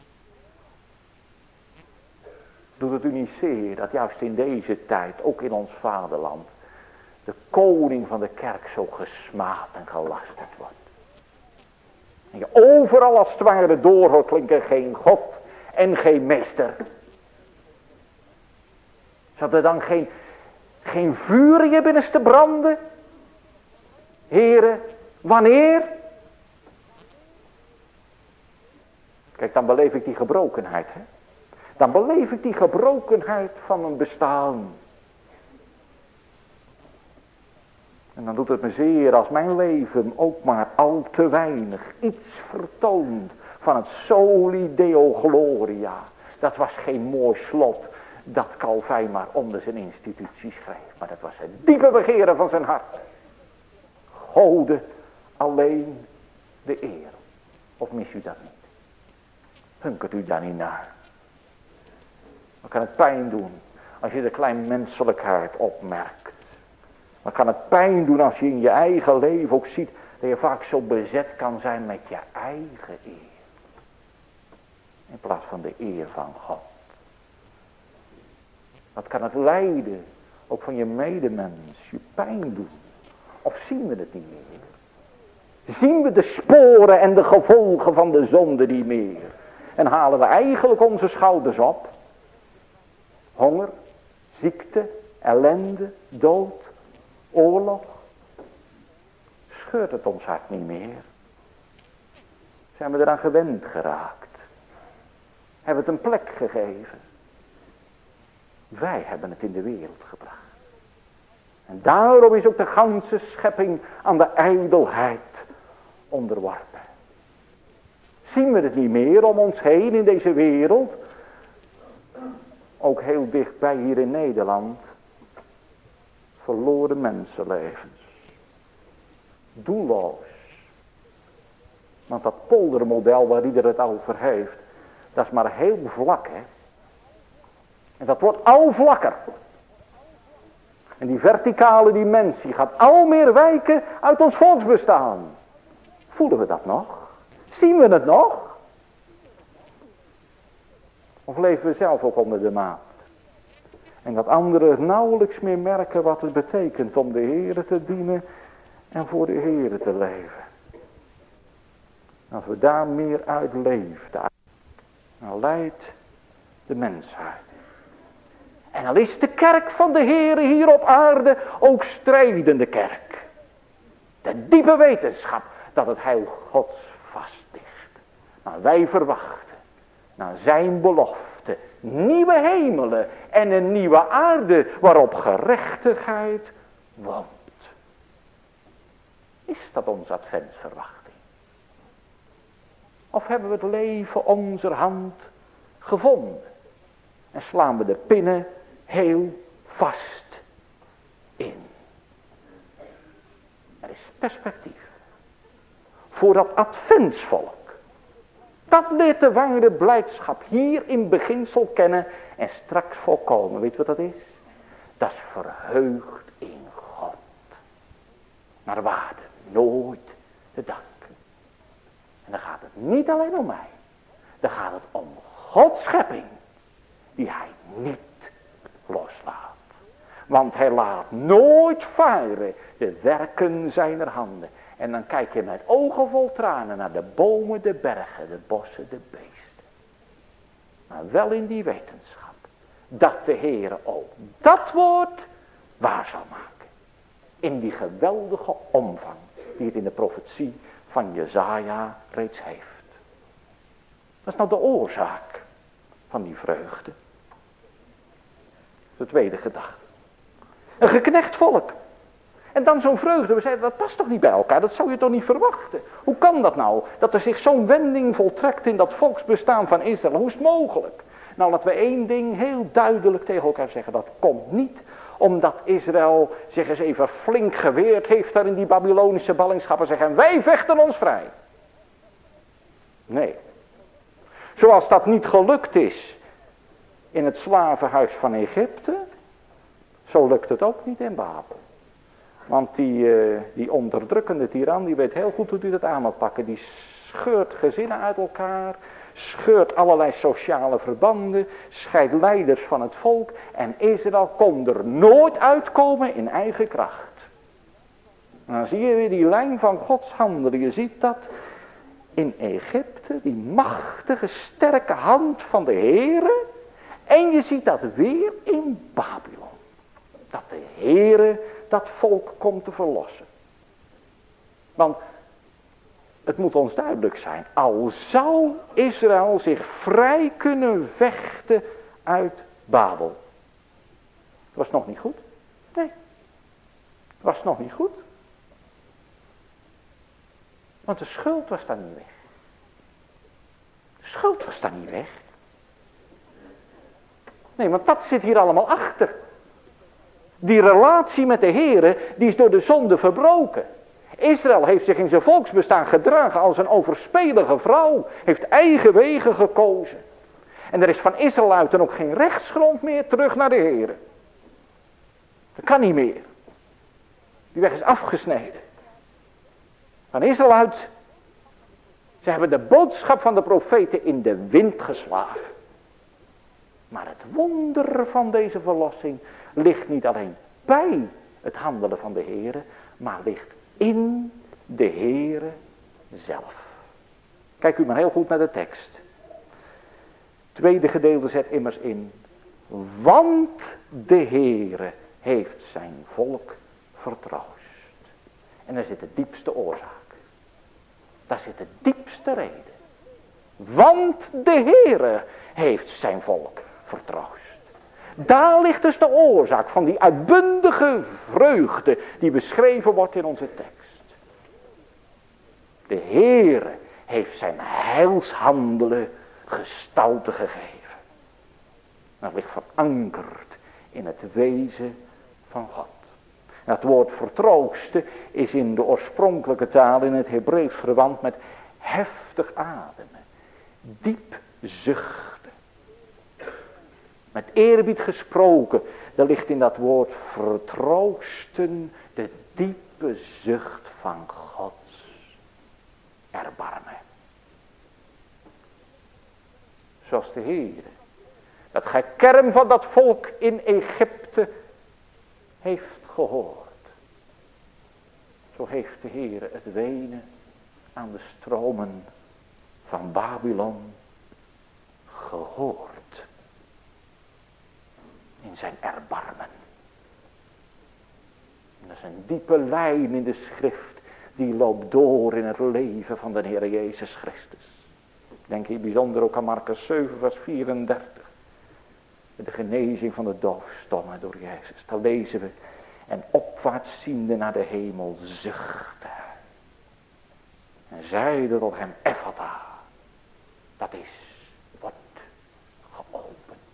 Doet het u niet zeer dat juist in deze tijd, ook in ons vaderland, de koning van de kerk zo gesmaad en gelasterd wordt. En je overal als het ware door hoort klinken, geen God en geen meester. Zat er dan geen vuur in je binnenste branden? Heren, wanneer? Kijk, dan beleef ik die gebrokenheid. Hè? Dan beleef ik die gebrokenheid van een bestaan. En dan doet het me zeer als mijn leven ook maar al te weinig iets vertoont van het soli deo gloria. Dat was geen mooi slot dat Calvijn maar onder zijn institutie schreef. Maar dat was het diepe begeren van zijn hart. Gode alleen de eer. Of mis u dat niet? Hunkert u daar niet naar? Dan kan het pijn doen als je de klein menselijkheid opmerkt. Dan kan het pijn doen als je in je eigen leven ook ziet dat je vaak zo bezet kan zijn met je eigen eer. In plaats van de eer van God. Wat kan het lijden, ook van je medemens, je pijn doen? Of zien we het niet meer? Zien we de sporen en de gevolgen van de zonde niet meer? En halen we eigenlijk onze schouders op? Honger, ziekte, ellende, dood, oorlog. Scheurt het ons hart niet meer? Zijn we eraan gewend geraakt? Hebben we het een plek gegeven? Wij hebben het in de wereld gebracht. En daarom is ook de ganse schepping aan de ijdelheid onderworpen. Zien we het niet meer om ons heen in deze wereld? Ook heel dichtbij hier in Nederland. Verloren mensenlevens. Doelloos. Want dat poldermodel waar ieder het over heeft, dat is maar heel vlak, hè. En dat wordt al vlakker. En die verticale dimensie gaat al meer wijken uit ons volksbestaan. Voelen we dat nog? Zien we het nog? Of leven we zelf ook onder de maat? En dat anderen nauwelijks meer merken wat het betekent om de Heere te dienen en voor de Heere te leven. Als we daar meer uit leefden, dan leidt de mensheid. En al is de kerk van de Heere hier op aarde ook strijdende kerk. De diepe wetenschap dat het heil Gods vast ligt. Maar wij verwachten naar zijn belofte nieuwe hemelen en een nieuwe aarde waarop gerechtigheid woont. Is dat onze adventsverwachting? Of hebben we het leven onze hand gevonden? En slaan we de pinnen heel vast in. Er is perspectief. voor dat adventsvolk. Dat leert de ware blijdschap hier in beginsel kennen en straks volkomen. Weet je wat dat is? Dat is verheugd in God. Maar waarde nooit te danken. En dan gaat het niet alleen om mij. Dan gaat het om Gods schepping. Die hij niet loslaat. Want hij laat nooit varen de werken zijner handen. En dan kijk je met ogen vol tranen naar de bomen, de bergen, de bossen, de beesten. Maar wel in die wetenschap. Dat de Heere ook dat woord waar zal maken. In die geweldige omvang die het in de profetie van Jesaja reeds heeft. Dat is nou de oorzaak van die vreugde. De tweede gedachte. Een geknecht volk. En dan zo'n vreugde. We zeiden dat past toch niet bij elkaar. Dat zou je toch niet verwachten. Hoe kan dat nou? Dat er zich zo'n wending voltrekt in dat volksbestaan van Israël. Hoe is het mogelijk? Nou, laten we één ding heel duidelijk tegen elkaar zeggen. Dat komt niet omdat Israël zich eens even flink geweerd heeft daar in die Babylonische ballingschap en zeggen wij vechten ons vrij. Nee. Zoals dat niet gelukt is in het slavenhuis van Egypte, zo lukt het ook niet in Babel. Want die onderdrukkende tiran, die weet heel goed hoe hij dat aan moet pakken. Die scheurt gezinnen uit elkaar, scheurt allerlei sociale verbanden, scheidt leiders van het volk. En Israël kon er nooit uitkomen in eigen kracht. En dan zie je weer die lijn van Gods handelen. Je ziet dat in Egypte, die machtige, sterke hand van de Heere. En je ziet dat weer in Babylon. Dat de Heere dat volk komt te verlossen. Want het moet ons duidelijk zijn. Al zou Israël zich vrij kunnen vechten uit Babel. Het was nog niet goed. Nee. Het was nog niet goed. Want de schuld was daar niet weg. De schuld was daar niet weg. Nee, want dat zit hier allemaal achter. Die relatie met de Heere, die is door de zonde verbroken. Israël heeft zich in zijn volksbestaan gedragen als een overspelige vrouw. Heeft eigen wegen gekozen. En er is van Israël uit dan ook geen rechtsgrond meer terug naar de Heere. Dat kan niet meer. Die weg is afgesneden. Van Israël uit, ze hebben de boodschap van de profeten in de wind geslagen. Maar het wonder van deze verlossing ligt niet alleen bij het handelen van de Heere, maar ligt in de Heere zelf. Kijk u maar heel goed naar de tekst. Tweede gedeelte zet immers in. Want de Heere heeft zijn volk vertroost. En daar zit de diepste oorzaak. Daar zit de diepste reden. Want de Heere heeft zijn volk vertroost. Daar ligt dus de oorzaak van die uitbundige vreugde die beschreven wordt in onze tekst. De Heere heeft zijn heilshandelen gestalte gegeven. Dat ligt verankerd in het wezen van God. En het woord vertroosten is in de oorspronkelijke taal in het Hebreeuws verwant met heftig ademen, diep zuchten. Met eerbied gesproken, er ligt in dat woord vertroosten de diepe zucht van Gods erbarmen. Zoals de Heer dat gekerm van dat volk in Egypte heeft gehoord. Zo heeft de Heer het wenen aan de stromen van Babylon gehoord. In zijn erbarmen. En dat is een diepe lijn in de schrift. Die loopt door in het leven van de Heer Jezus Christus. Denk hier bijzonder ook aan Markus 7 vers 34. De genezing van de doofstommen door Jezus. Daar lezen we. En opwaarts ziende naar de hemel zuchtte. En zeide tot hem Ephata. Dat is, wordt geopend.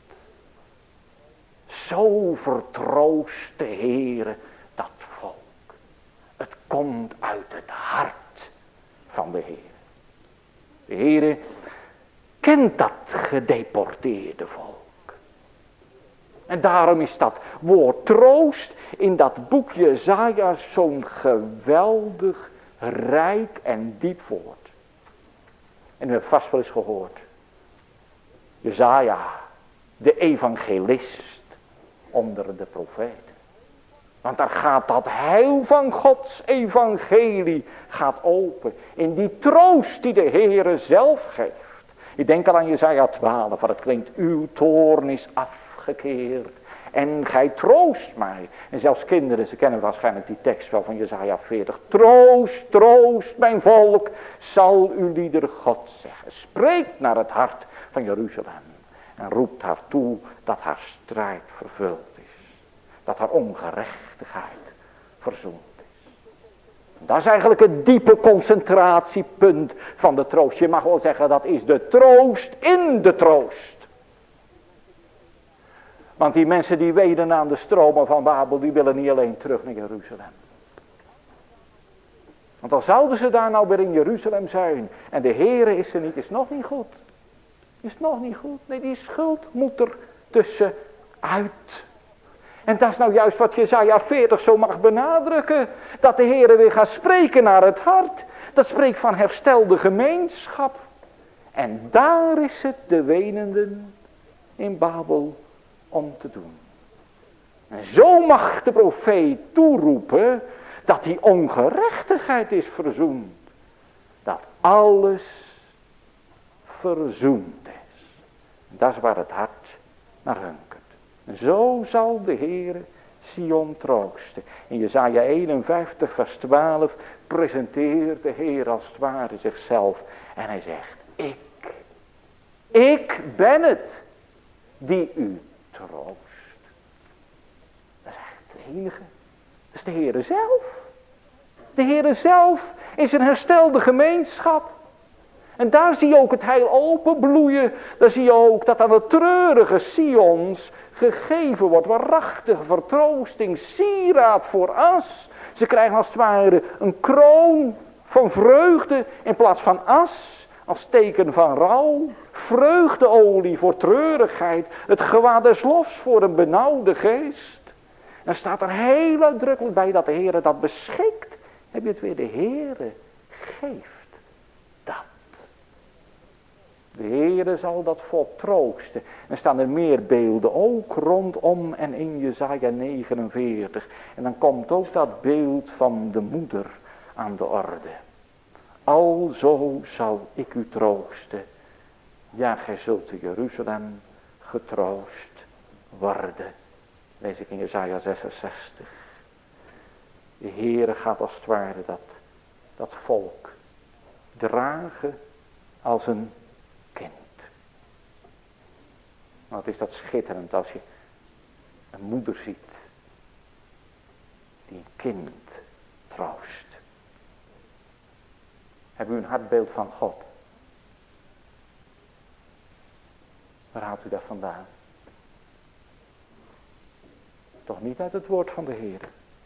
Zo vertroost de Heere dat volk. Het komt uit het hart van de Heer. De Heer kent dat gedeporteerde volk. En daarom is dat woord troost in dat boek Jesaja zo'n geweldig rijk en diep woord. En u hebt vast wel eens gehoord. Jesaja, de evangelist onder de profeten. Want daar gaat dat heil van Gods evangelie gaat open. In die troost die de Heere zelf geeft. Ik denk al aan Jesaja 12, waar het klinkt, uw toorn is afgekeerd. En gij troost mij. En zelfs kinderen, ze kennen waarschijnlijk die tekst wel van Jesaja 40. Troost, troost mijn volk, zal uw lieder God zeggen. Spreekt naar het hart van Jeruzalem. En roept haar toe dat haar strijd vervuld is. Dat haar ongerechtigheid verzoend is. Dat is eigenlijk het diepe concentratiepunt van de troost. Je mag wel zeggen dat is de troost in de troost. Want die mensen die weden aan de stromen van Babel, die willen niet alleen terug naar Jeruzalem. Want al zouden ze daar nou weer in Jeruzalem zijn en de Heere is er niet, is nog niet goed. Is nog niet goed. Nee, die schuld moet er tussenuit. En dat is nou juist wat Jesaja 40 zo mag benadrukken. Dat de Heere weer gaat spreken naar het hart. Dat spreekt van herstelde gemeenschap. En daar is het de wenenden in Babel om te doen. En zo mag de profeet toeroepen dat die ongerechtigheid is verzoend. Dat alles verzoend is. En dat is waar het hart naar hunkert. En zo zal de Heere Sion troosten. In Jesaja 51 vers 12 presenteert de Heer als het ware zichzelf. En hij zegt, ik ben het die u troost. Dat is echt het enige. Dat is de Heere zelf. De Heere zelf is een herstelde gemeenschap. En daar zie je ook het heil openbloeien. Daar zie je ook dat aan de treurige Sions gegeven wordt. Waarachtige vertroosting, sieraad voor as. Ze krijgen als het ware een kroon van vreugde in plaats van as. Als teken van rouw. Vreugdeolie voor treurigheid. Het gewaad des lofs voor een benauwde geest. En staat er heel uitdrukkelijk bij dat de Heere dat beschikt. Heb je het weer, de Heere geeft dat. De Heere zal dat volk troosten. En staan er meer beelden ook rondom en in Jesaja 49. En dan komt ook dat beeld van de moeder aan de orde. Alzo zal ik u troosten. Ja, gij zult te Jeruzalem getroost worden. Lees ik in Jesaja 66. De Heere gaat als het ware dat volk dragen als een kind. Wat is dat schitterend als je een moeder ziet die een kind troost. Hebben u een hartbeeld van God? Waar haalt u dat vandaan? Toch niet uit het woord van de Heer.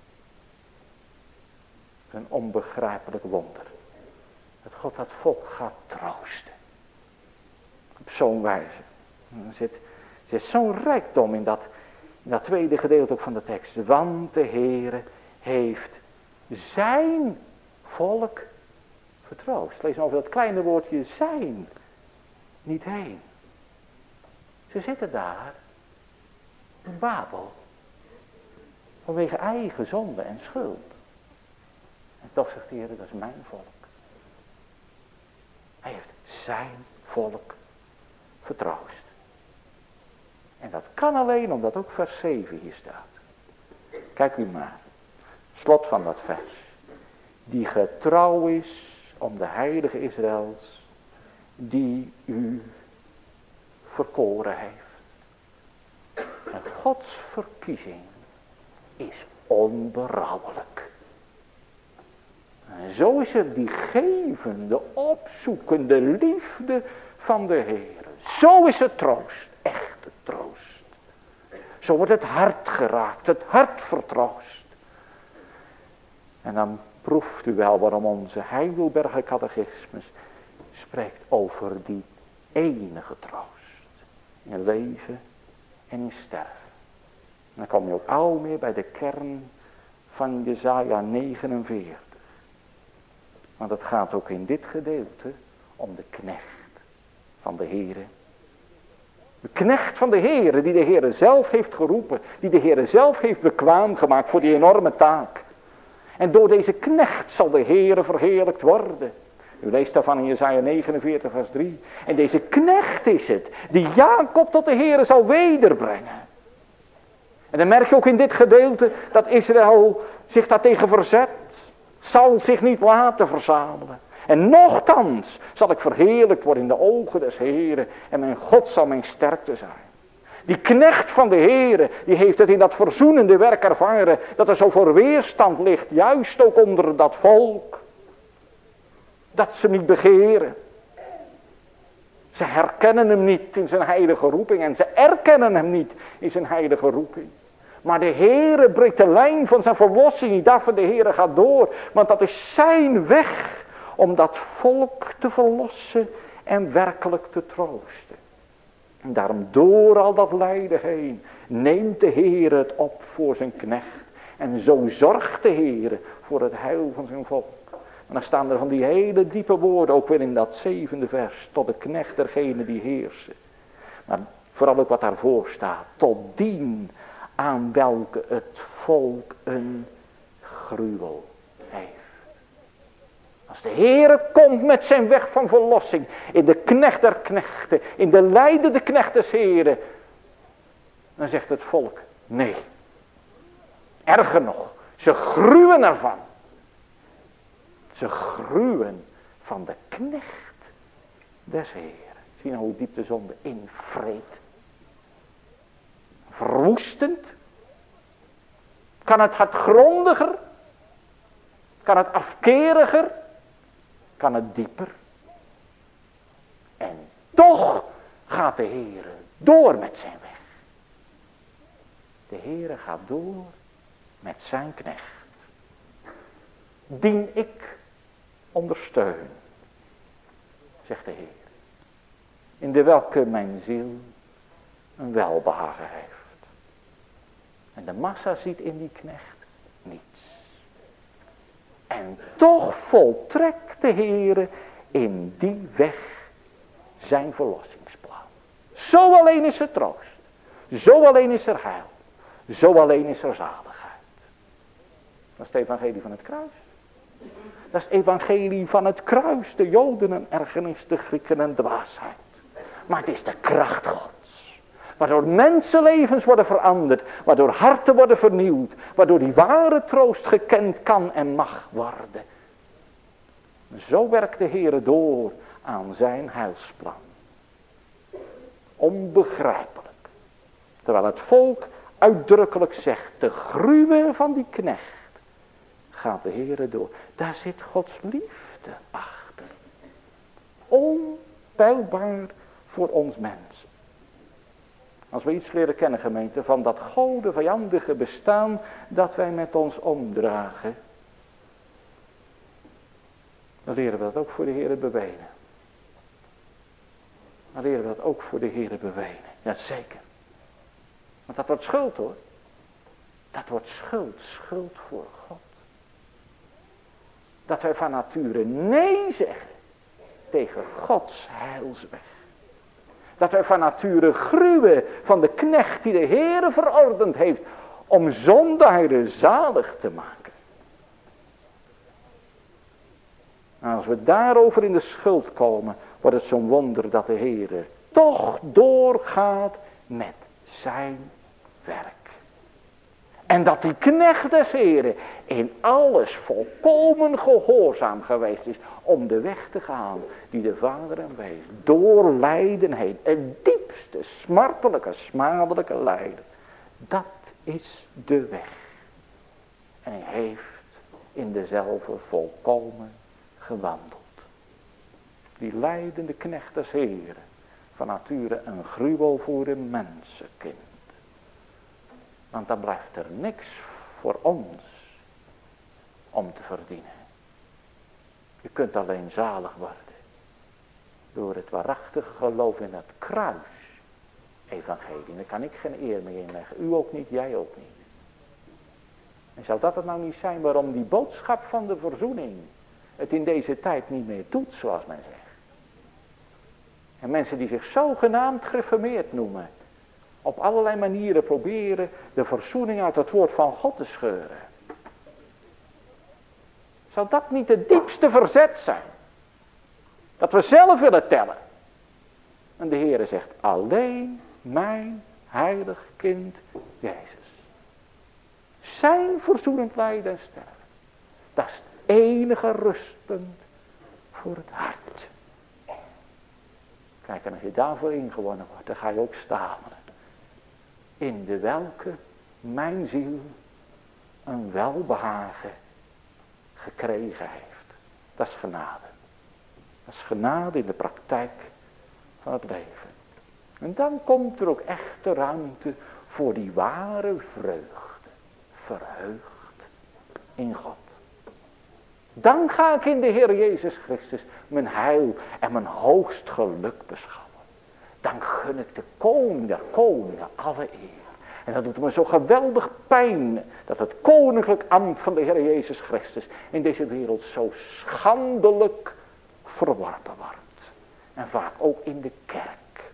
Een onbegrijpelijk wonder. Dat God dat volk gaat troosten. Op zo'n wijze. Er zit zo'n rijkdom in dat tweede gedeelte ook van de tekst. Want de Heere heeft zijn volk vertroost. Lees over dat kleine woordje zijn. Niet heen. Ze zitten daar. In Babel. Vanwege eigen zonde en schuld. En toch zegt de Heer, dat is mijn volk. Hij heeft zijn volk vertroost. En dat kan alleen omdat ook vers 7 hier staat. Kijk u maar. Slot van dat vers. Die getrouw is om de heilige Israëls. Die u verkoren heeft. En Gods verkiezing is onberouwelijk. En zo is er die gevende, opzoekende liefde van de Heer. Zo is het troost, echte troost. Zo wordt het hart geraakt, het hart vertroost. En dan proeft u wel waarom onze Heidelberger catechismus spreekt over die enige troost. In leven en in sterven. En dan kom je ook al meer bij de kern van Jesaja 49. Want het gaat ook in dit gedeelte om de knecht van de Heere. De knecht van de Heere, die de Heere zelf heeft geroepen. Die de Heere zelf heeft bekwaam gemaakt voor die enorme taak. En door deze knecht zal de Heere verheerlijkt worden. U leest daarvan in Jesaja 49 vers 3. En deze knecht is het die Jacob tot de Heere zal wederbrengen. En dan merk je ook in dit gedeelte dat Israël zich daartegen verzet. Zal zich niet laten verzamelen. En nochtans zal ik verheerlijkt worden in de ogen des Heeren. En mijn God zal mijn sterkte zijn. Die knecht van de Heere, die heeft het in dat verzoenende werk ervaren. Dat er zoveel weerstand ligt, juist ook onder dat volk. Dat ze niet begeren. Ze herkennen hem niet in zijn heilige roeping. En ze erkennen hem niet in zijn heilige roeping. Maar de Heere breekt de lijn van zijn verlossing niet af en de Heere gaat door. Want dat is zijn weg om dat volk te verlossen en werkelijk te troosten. En daarom door al dat lijden heen neemt de Heere het op voor zijn knecht. En zo zorgt de Heere voor het heil van zijn volk. En dan staan er van die hele diepe woorden ook weer in dat 7e vers. Tot de knecht dergene die heersen. Maar vooral ook wat daarvoor staat. Tot dien aan welke het volk een gruwel heeft. Als de Heere komt met zijn weg van verlossing. In de knecht der knechten. In de lijdende knecht des Heeren. Dan zegt het volk nee. Erger nog. Ze gruwen ervan. Ze gruwen van de knecht des Heeren. Zie nou hoe diep de zonde invreet. Verwoestend. Kan het hartgrondiger. Kan het afkeriger. Kan het dieper. En toch gaat de Heere door met zijn weg. De Heere gaat door met zijn knecht. Dien ik ondersteun, zegt de Heer, in de welke mijn ziel een welbehagen heeft. En de massa ziet in die knecht niets. En toch voltrekt de Heere in die weg zijn verlossingsplan. Zo alleen is er troost. Zo alleen is er heil. Zo alleen is er zaligheid. Dat is het evangelie van het kruis. Dat is het evangelie van het kruis. De Joden een ergernis, de Grieken een dwaasheid. Maar het is de kracht Gods. Waardoor mensenlevens worden veranderd. Waardoor harten worden vernieuwd. Waardoor die ware troost gekend kan en mag worden. Zo werkt de Heere door aan zijn heilsplan. Onbegrijpelijk. Terwijl het volk uitdrukkelijk zegt. Te gruwen van die knecht. Gaat de Heere door. Daar zit Gods liefde achter. Onpeilbaar voor ons mensen. Als we iets leren kennen, gemeente, van dat gode vijandige bestaan dat wij met ons omdragen. Dan leren we dat ook voor de Heere bewenen. Dan leren we dat ook voor de Heere bewenen. Jazeker. Want dat wordt schuld hoor. Dat wordt schuld voor God. Dat wij van nature nee zeggen tegen Gods heilsweg. Dat wij van nature gruwen van de knecht die de Heere verordend heeft om zondaren zalig te maken. En als we daarover in de schuld komen, wordt het zo'n wonder dat de Heere toch doorgaat met zijn werk. En dat die knecht des Heren in alles volkomen gehoorzaam geweest is om de weg te gaan die de Vader hem wees. Door lijden heen. Het diepste, smartelijke, smadelijke lijden. Dat is de weg. En hij heeft in dezelfde volkomen gewandeld. Die lijdende knecht des Heren. Van nature een gruwel voor een mensenkind. Want dan blijft er niks voor ons om te verdienen. Je kunt alleen zalig worden door het waarachtige geloof in het kruis evangelie. Daar kan ik geen eer meer inleggen. U ook niet, jij ook niet. En zou dat het nou niet zijn waarom die boodschap van de verzoening het in deze tijd niet meer doet, zoals men zegt. En mensen die zich zogenaamd gereformeerd noemen, op allerlei manieren proberen de verzoening uit het woord van God te scheuren. Zou dat niet het diepste verzet zijn? Dat we zelf willen tellen. En de Heere zegt, alleen mijn heilig kind Jezus. Zijn verzoenend lijden en sterven. Dat is het enige rustpunt voor het hart. Kijk, en als je daarvoor ingewonnen wordt, dan ga je ook stamelen. In de welke mijn ziel een welbehagen gekregen heeft. Dat is genade. Dat is genade in de praktijk van het leven. En dan komt er ook echte ruimte voor die ware vreugde. Verheugd in God. Dan ga ik in de Heer Jezus Christus mijn heil en mijn hoogst geluk beschouwen. Dan gun ik de koning der koningen alle eer. En dat doet me zo geweldig pijn dat het koninklijk ambt van de Heer Jezus Christus in deze wereld zo schandelijk verworpen wordt. En vaak ook in de kerk.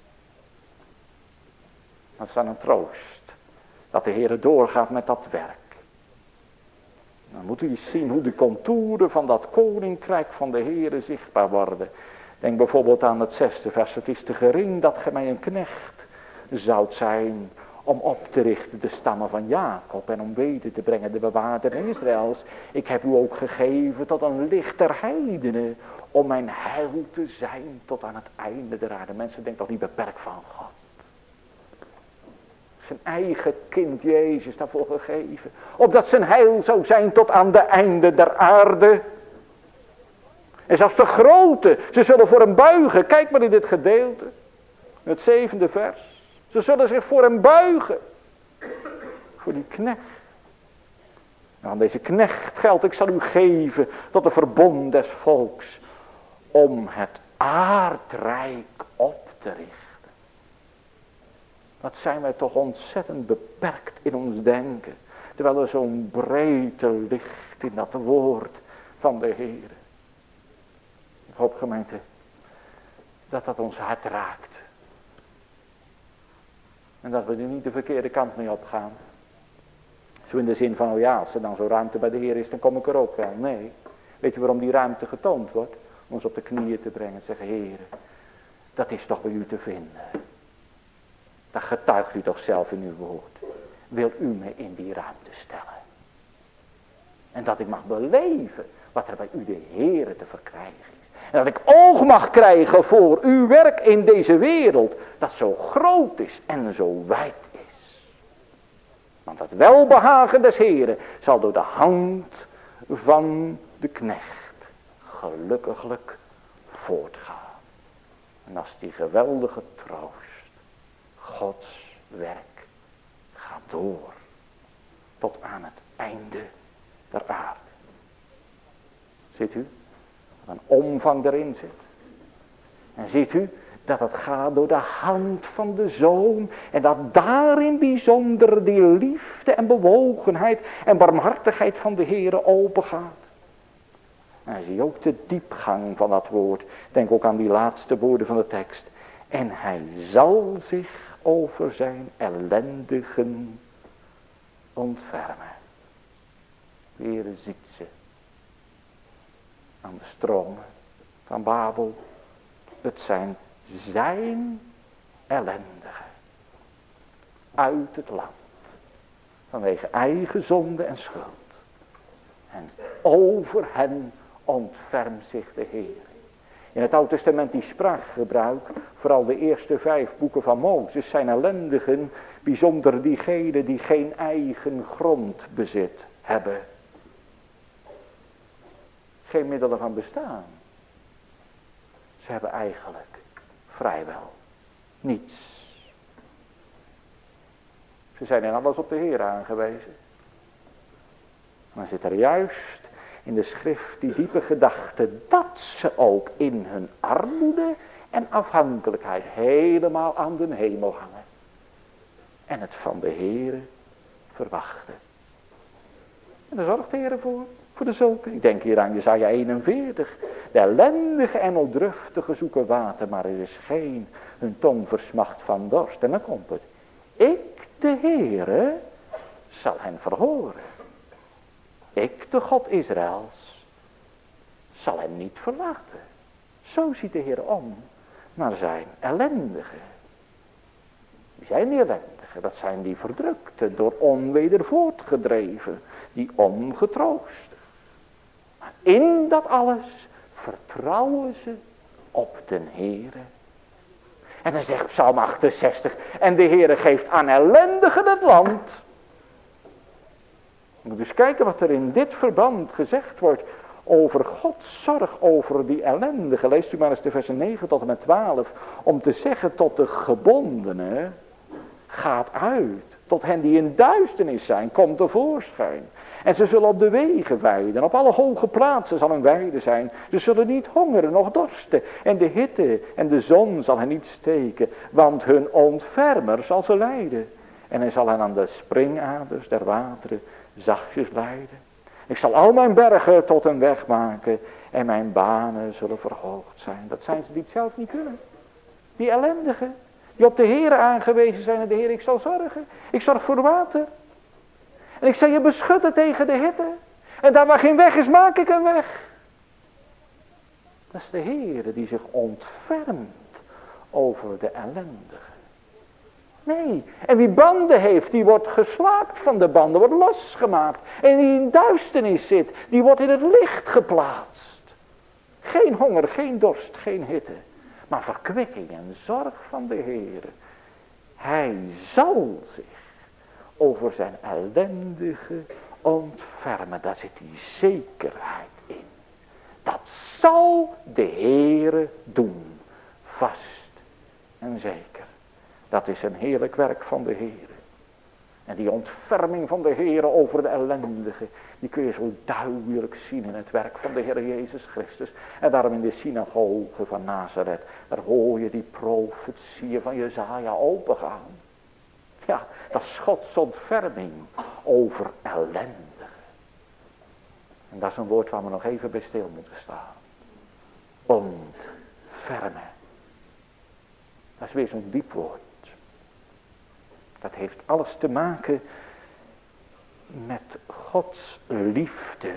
Dat is dan een troost. Dat de Heer doorgaat met dat werk. Dan moet u eens zien hoe de contouren van dat koninkrijk van de Heer zichtbaar worden. Denk bijvoorbeeld aan het 6e vers. Het is te gering dat gij mij een knecht zoudt zijn om op te richten de stammen van Jacob en om weten te brengen de bewaarder Israëls. Ik heb u ook gegeven tot een licht der heidenen om mijn heil te zijn tot aan het einde der aarde. Mensen denken toch niet beperkt van God. Zijn eigen kind Jezus daarvoor gegeven. Opdat zijn heil zou zijn tot aan de einde der aarde. En zelfs de grote, ze zullen voor hem buigen. Kijk maar in dit gedeelte. Het 7e vers. Ze zullen zich voor hem buigen. Voor die knecht. En aan deze knecht geldt, ik zal u geven tot de verbond des volks. Om het aardrijk op te richten. Wat zijn wij toch ontzettend beperkt in ons denken. Terwijl er zo'n breedte ligt in dat woord van de Heer. Ik hoop gemeente dat dat ons hart raakt. En dat we er niet de verkeerde kant mee opgaan. Zo in de zin van, oh ja, als er dan zo'n ruimte bij de Heer is, dan kom ik er ook wel. Nee. Weet je waarom die ruimte getoond wordt? Om ons op de knieën te brengen en te zeggen, Heer, dat is toch bij u te vinden. Dat getuigt u toch zelf in uw woord. Wil u me in die ruimte stellen. En dat ik mag beleven wat er bij u de Heere te verkrijgen is. En dat ik oog mag krijgen voor uw werk in deze wereld. Dat zo groot is en zo wijd is. Want het welbehagen des Heeren zal door de hand van de knecht gelukkiglijk voortgaan. En als die geweldige troost. Gods werk gaat door. Tot aan het einde der aarde. Ziet u? Wat een omvang erin zit. En ziet u dat het gaat door de hand van de Zoon. En dat daarin bijzonder die liefde en bewogenheid en barmhartigheid van de Heere opengaat. En dan zie je ook de diepgang van dat woord. Denk ook aan die laatste woorden van de tekst. En hij zal zich over zijn ellendigen ontfermen. De Heere ziet ze. Aan de stromen van Babel. Het zijn zijn ellendigen. Uit het land. Vanwege eigen zonde en schuld. En over hen ontfermt zich de Heer. In het Oude Testament die spraakgebruik, vooral de eerste 5 boeken van Mozes, zijn ellendigen, bijzonder diegenen die geen eigen grondbezit hebben. Geen middelen van bestaan. Ze hebben eigenlijk vrijwel niets. Ze zijn in alles op de Heer aangewezen. Maar zit er juist in de schrift die diepe gedachte dat ze ook in hun armoede en afhankelijkheid helemaal aan de hemel hangen. En het van de Heere verwachten. En daar zorgt de Heere voor de zulken. Ik denk hier aan Jesaja 41. De ellendige en ondraftige zoeken water, maar er is geen, hun tong versmacht van dorst. En dan komt het. Ik, de Heere, zal hen verhoren. Ik, de God Israëls, zal hen niet verlaten. Zo ziet de Heer om naar zijn ellendigen. Wie zijn die ellendigen? Dat zijn die verdrukten, door onweder voortgedreven, die ongetroosten. Maar in dat alles vertrouwen ze op den Heere. En dan zegt Psalm 68, en de Heere geeft aan ellendigen het land. Je moet dus kijken wat er in dit verband gezegd wordt over Gods zorg over die ellendigen. Leest u maar eens de versen 9 tot en met 12. Om te zeggen tot de gebondenen, gaat uit. Tot hen die in duisternis zijn, komt tevoorschijn. En ze zullen op de wegen weiden. Op alle hoge plaatsen zal hun weide zijn. Ze zullen niet hongeren, noch dorsten. En de hitte en de zon zal hen niet steken. Want hun ontfermer zal ze leiden. En hij zal hen aan de springaders der wateren zachtjes leiden. Ik zal al mijn bergen tot een weg maken. En mijn banen zullen verhoogd zijn. Dat zijn ze die het zelf niet kunnen. Die ellendigen. Die op de Heere aangewezen zijn. En de Heer, ik zal zorgen. Ik zorg voor water. En ik zal je beschutten tegen de hitte. En daar waar geen weg is, maak ik een weg. Dat is de Heere die zich ontfermt over de ellendigen. Nee, en wie banden heeft, die wordt geslaakt van de banden, wordt losgemaakt. En die in duisternis zit, die wordt in het licht geplaatst. Geen honger, geen dorst, geen hitte. Maar verkwikking en zorg van de Heere. Hij zal zich over zijn ellendige ontfermen. Daar zit die zekerheid in. Dat zal de Heere doen. Vast en zeker. Dat is een heerlijk werk van de Heere. En die ontferming van de Heere over de ellendige, die kun je zo duidelijk zien in het werk van de Heer Jezus Christus. En daarom in de synagoge van Nazareth, daar hoor je die profetieën van Jesaja opengaan. Ja, dat is Gods ontferming over ellendigen. En dat is een woord waar we nog even bij stil moeten staan. Ontfermen. Dat is weer zo'n diep woord. Dat heeft alles te maken met Gods liefde.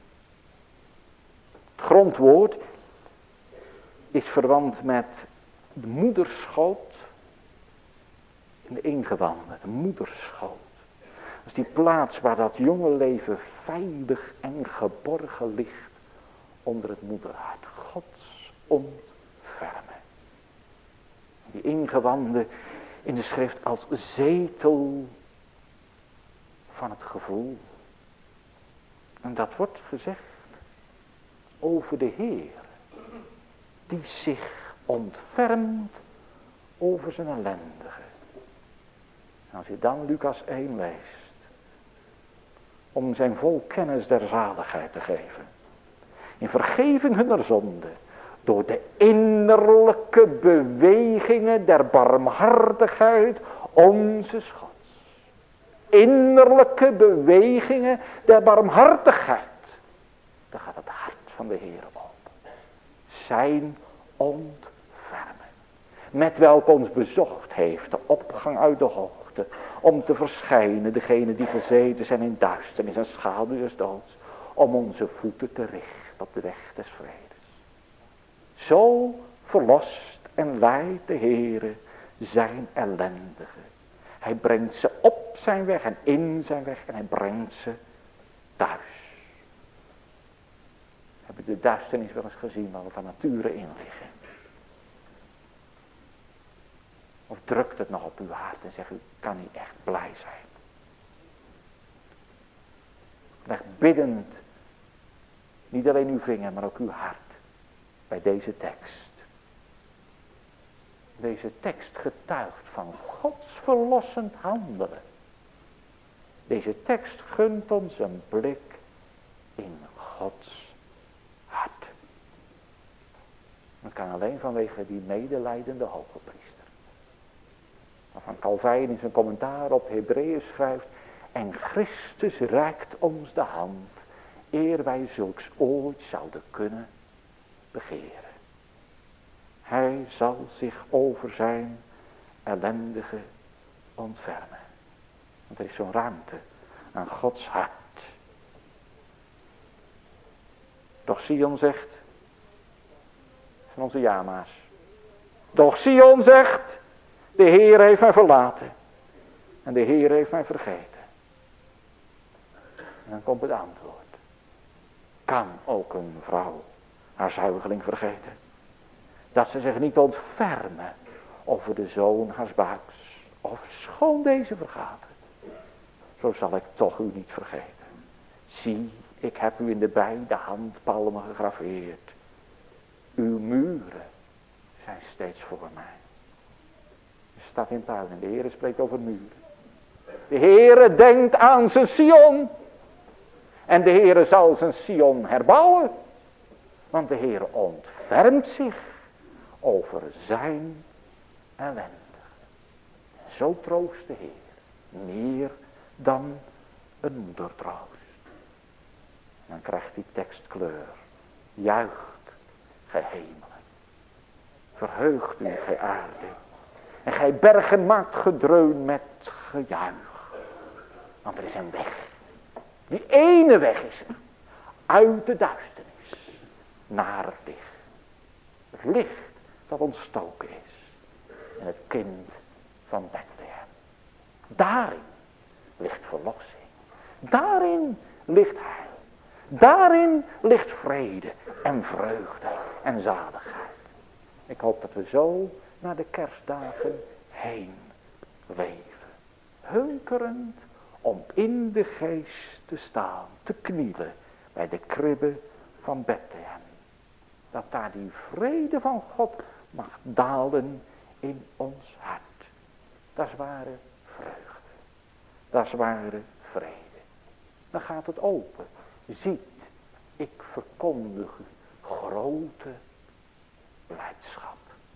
Het grondwoord is verwant met de moederschoot in de ingewanden. De moederschoot. Dat is die plaats waar dat jonge leven veilig en geborgen ligt onder het moederhart. Gods ontfermen. Die ingewanden in de schrift als zetel van het gevoel. En dat wordt gezegd over de Heer. Die zich ontfermt over zijn ellendigen. En als je dan Lucas 1 leest. Om zijn volk kennis der zaligheid te geven. In vergeving hunner zonde. Door de innerlijke bewegingen der barmhartigheid onze Gods. Innerlijke bewegingen der barmhartigheid. Daar gaat het hart van de Heer op. Zijn ontfermen. Met welk ons bezocht heeft de opgang uit de hoogte. Om te verschijnen degenen die gezeten zijn in duisternis en schaduw des doods. Om onze voeten te richten op de weg des vredes. Zo verlost en leidt de Heere zijn ellendigen. Hij brengt ze op zijn weg en in zijn weg en hij brengt ze thuis. Heb je de duisternis wel eens gezien waar we van nature in liggen? Of drukt het nog op uw hart en zegt u kan niet echt blij zijn? Leg biddend niet alleen uw vinger maar ook uw hart bij deze tekst. Deze tekst getuigt van Gods verlossend handelen. Deze tekst gunt ons een blik in Gods hart. Dat kan alleen vanwege die medelijdende hoge priester. Waarvan Calvijn in zijn commentaar op Hebreeën schrijft: en Christus reikt ons de hand, eer wij zulks ooit zouden kunnen begeren. Hij zal zich over zijn ellendige ontfermen. Want er is zo'n ruimte aan Gods hart. Doch Sion zegt, van onze jama's. Doch Sion zegt, de Heer heeft mij verlaten. En de Heer heeft mij vergeten. En dan komt het antwoord. Kan ook een vrouw haar zuigeling vergeten? Dat ze zich niet ontfermen over de zoon haars buiks. Of schoon deze vergaten. Zo zal ik toch u niet vergeten. Zie, ik heb u in de beide handpalmen gegraveerd. Uw muren zijn steeds voor mij. Er staat in Paulus, de Heere spreekt over muren. De Heere denkt aan zijn Sion. En de Heere zal zijn Sion herbouwen. Want de Heere ontfermt zich over zijn ellende. En zo troost de Heer. Meer dan een moeder troost. En dan krijgt die tekst kleur. Juicht, gij hemelen. Verheugt u, gij aarde. En gij bergen maakt gedreun met gejuich. Want er is een weg. Die ene weg is er. Uit de duisternis. Naar het licht. Het licht dat ontstoken is. En het kind van Bethlehem. Daarin ligt verlossing. Daarin ligt heil. Daarin ligt vrede en vreugde en zaligheid. Ik hoop dat we zo naar de kerstdagen heen leven. Hunkerend om in de geest te staan, te knielen bij de kribbe van Bethlehem. Dat daar die vrede van God mag dalen in ons hart. Dat is ware vreugde. Dat is ware vrede. Dan gaat het open. Ziet, ik verkondig u grote blijdschap.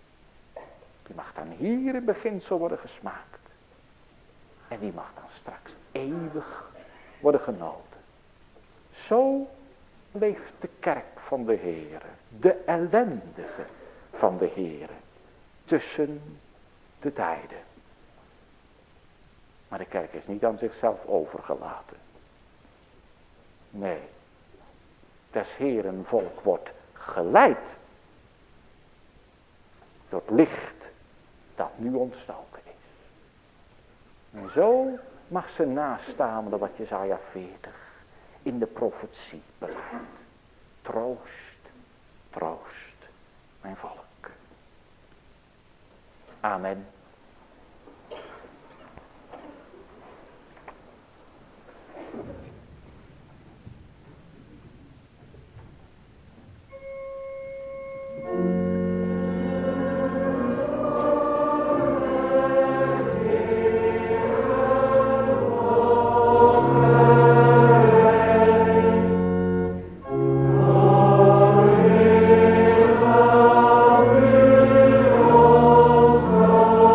Die mag dan hier in beginsel worden gesmaakt. En die mag dan straks eeuwig worden genoten. Zo leeft de kerk van de Heere. De ellendige van de Heere. Tussen de tijden. Maar de kerk is niet aan zichzelf overgelaten. Nee. Des Heeren volk wordt geleid. Door het licht dat nu ontstoken is. En zo mag ze nastamelen wat Jesaja 40 in de profetie beleidt. Troost, troost mijn volk. Amen. Oh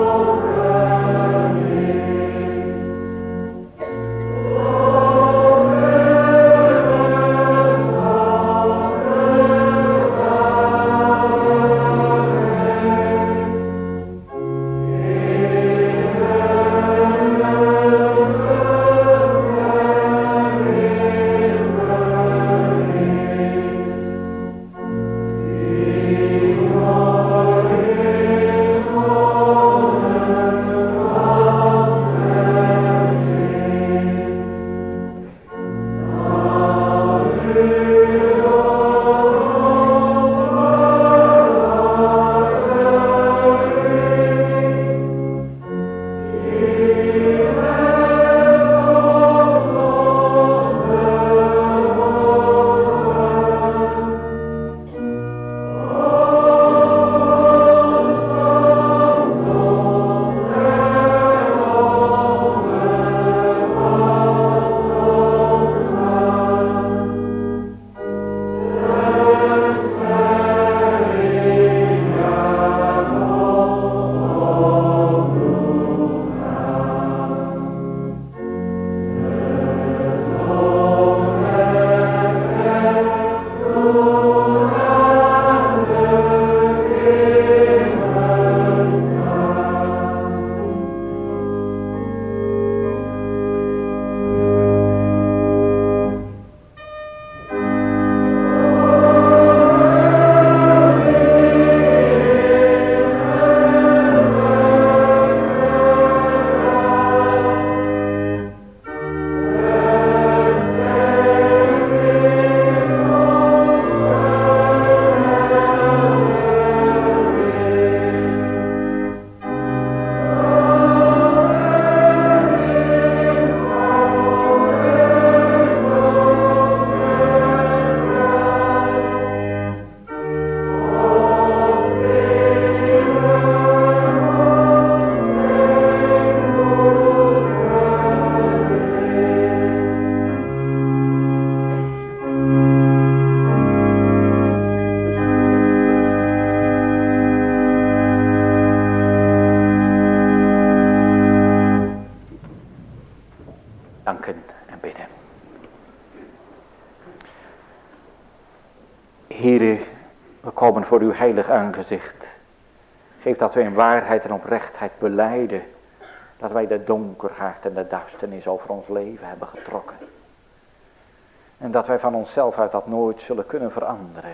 komen voor uw heilig aangezicht. Geef dat wij in waarheid en oprechtheid belijden. Dat wij de donkerheid en de duisternis over ons leven hebben getrokken. En dat wij van onszelf uit dat nooit zullen kunnen veranderen.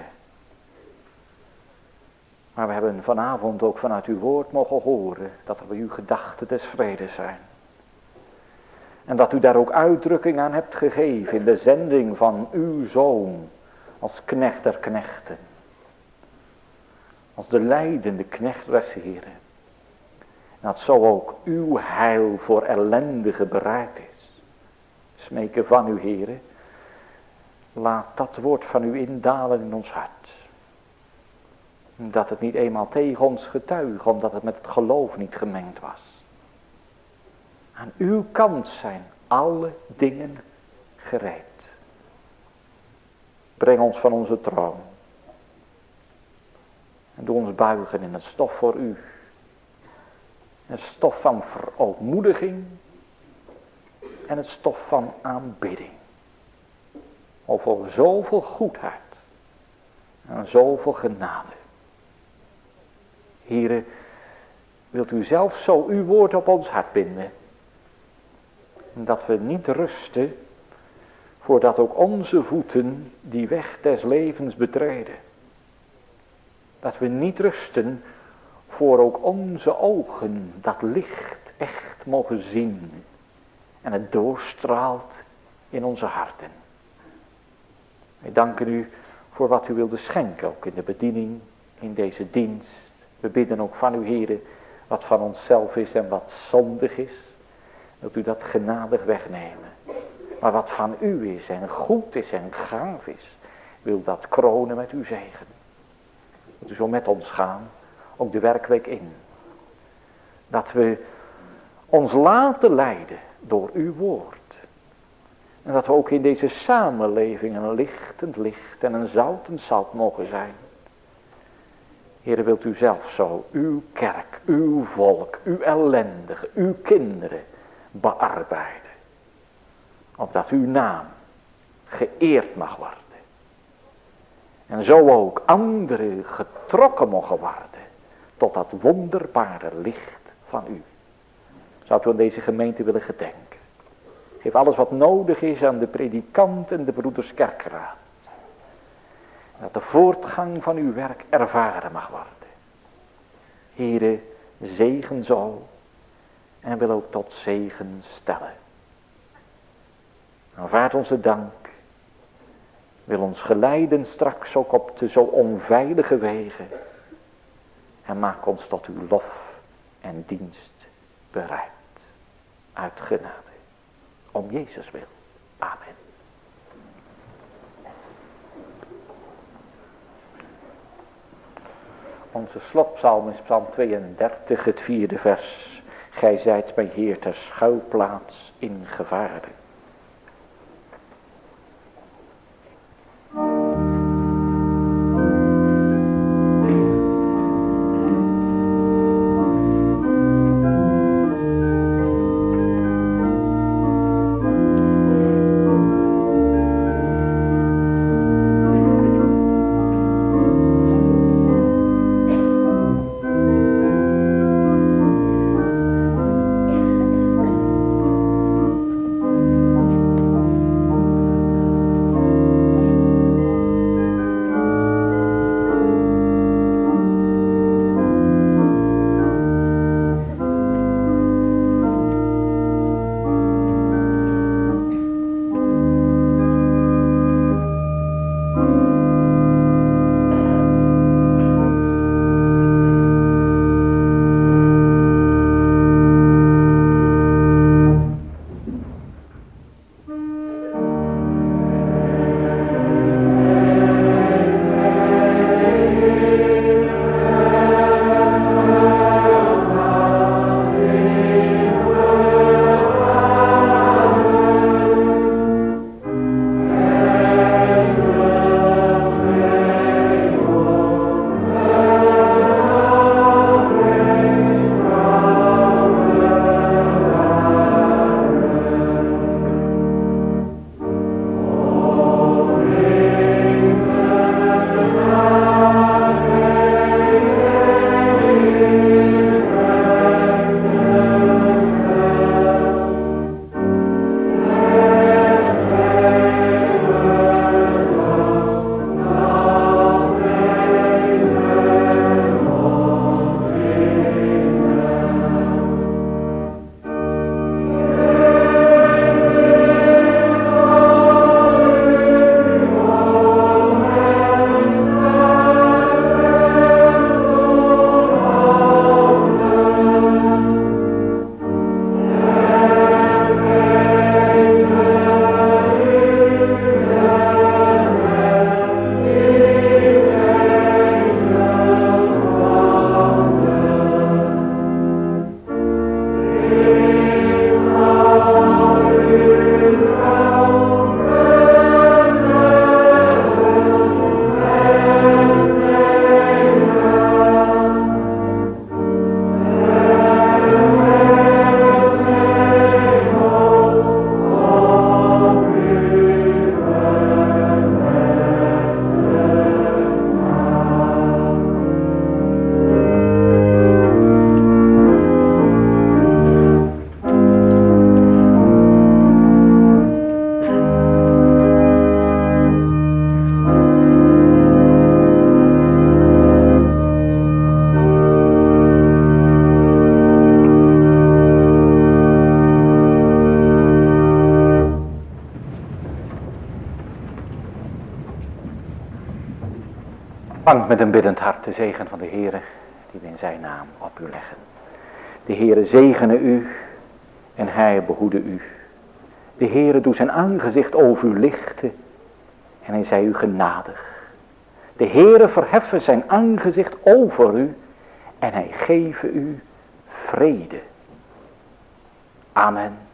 Maar we hebben vanavond ook vanuit uw woord mogen horen dat er bij u gedachten des vredes zijn. En dat u daar ook uitdrukking aan hebt gegeven in de zending van uw Zoon als knecht der knechten. Als de lijdende knecht des Heren. En dat zo ook uw heil voor ellendigen bereid is. Smeken van u, Heren. Laat dat woord van u indalen in ons hart. Dat het niet eenmaal tegen ons getuigt, omdat het met het geloof niet gemengd was. Aan uw kant zijn alle dingen gereed. Breng ons van onze troon. En doe ons buigen in het stof voor u. Het stof van verootmoediging. En het stof van aanbidding. Over zoveel goedheid. En zoveel genade. Here, wilt u zelf zo uw woord op ons hart binden. Dat we niet rusten. Voordat ook onze voeten die weg des levens betreden. Dat we niet rusten. Voor ook onze ogen dat licht echt mogen zien. En het doorstraalt in onze harten. Wij danken u voor wat u wilde schenken. Ook in de bediening. In deze dienst. We bidden ook van u, Heere. Wat van onszelf is en wat zondig is. Wilt u dat genadig wegnemen. Maar wat van u is en goed is en gaaf is. Wil dat kronen met uw zegen. Wilt u zo met ons gaan. Ook de werkweek in. Dat we ons laten leiden door uw woord. En dat we ook in deze samenleving een lichtend licht en een zoutend zout mogen zijn. Heere, wilt u zelf zo uw kerk, uw volk, uw ellendigen, uw kinderen bearbeiden. Opdat uw naam geëerd mag worden. En zo ook anderen getrokken mogen worden. Tot dat wonderbare licht van u. Zou u aan deze gemeente willen gedenken. Geef alles wat nodig is aan de predikant en de broeders kerkraad. Dat de voortgang van uw werk ervaren mag worden. Heere, zegen zo. En wil ook tot zegen stellen. Aanvaard onze dank. Wil ons geleiden straks ook op de zo onveilige wegen. En maak ons tot uw lof en dienst bereid. Uit genade. Om Jezus wil. Amen. Onze slotpsalm is psalm 32, het 4e vers. Gij zijt mijn Heer ter schuilplaats in gevaren. Dank met een biddend hart de zegen van de Heere die we in zijn naam op u leggen. De Heere zegene u en hij behoede u. De Heere doet zijn aangezicht over u lichten en hij zij u genadig. De Heere verheffen zijn aangezicht over u en hij geven u vrede. Amen.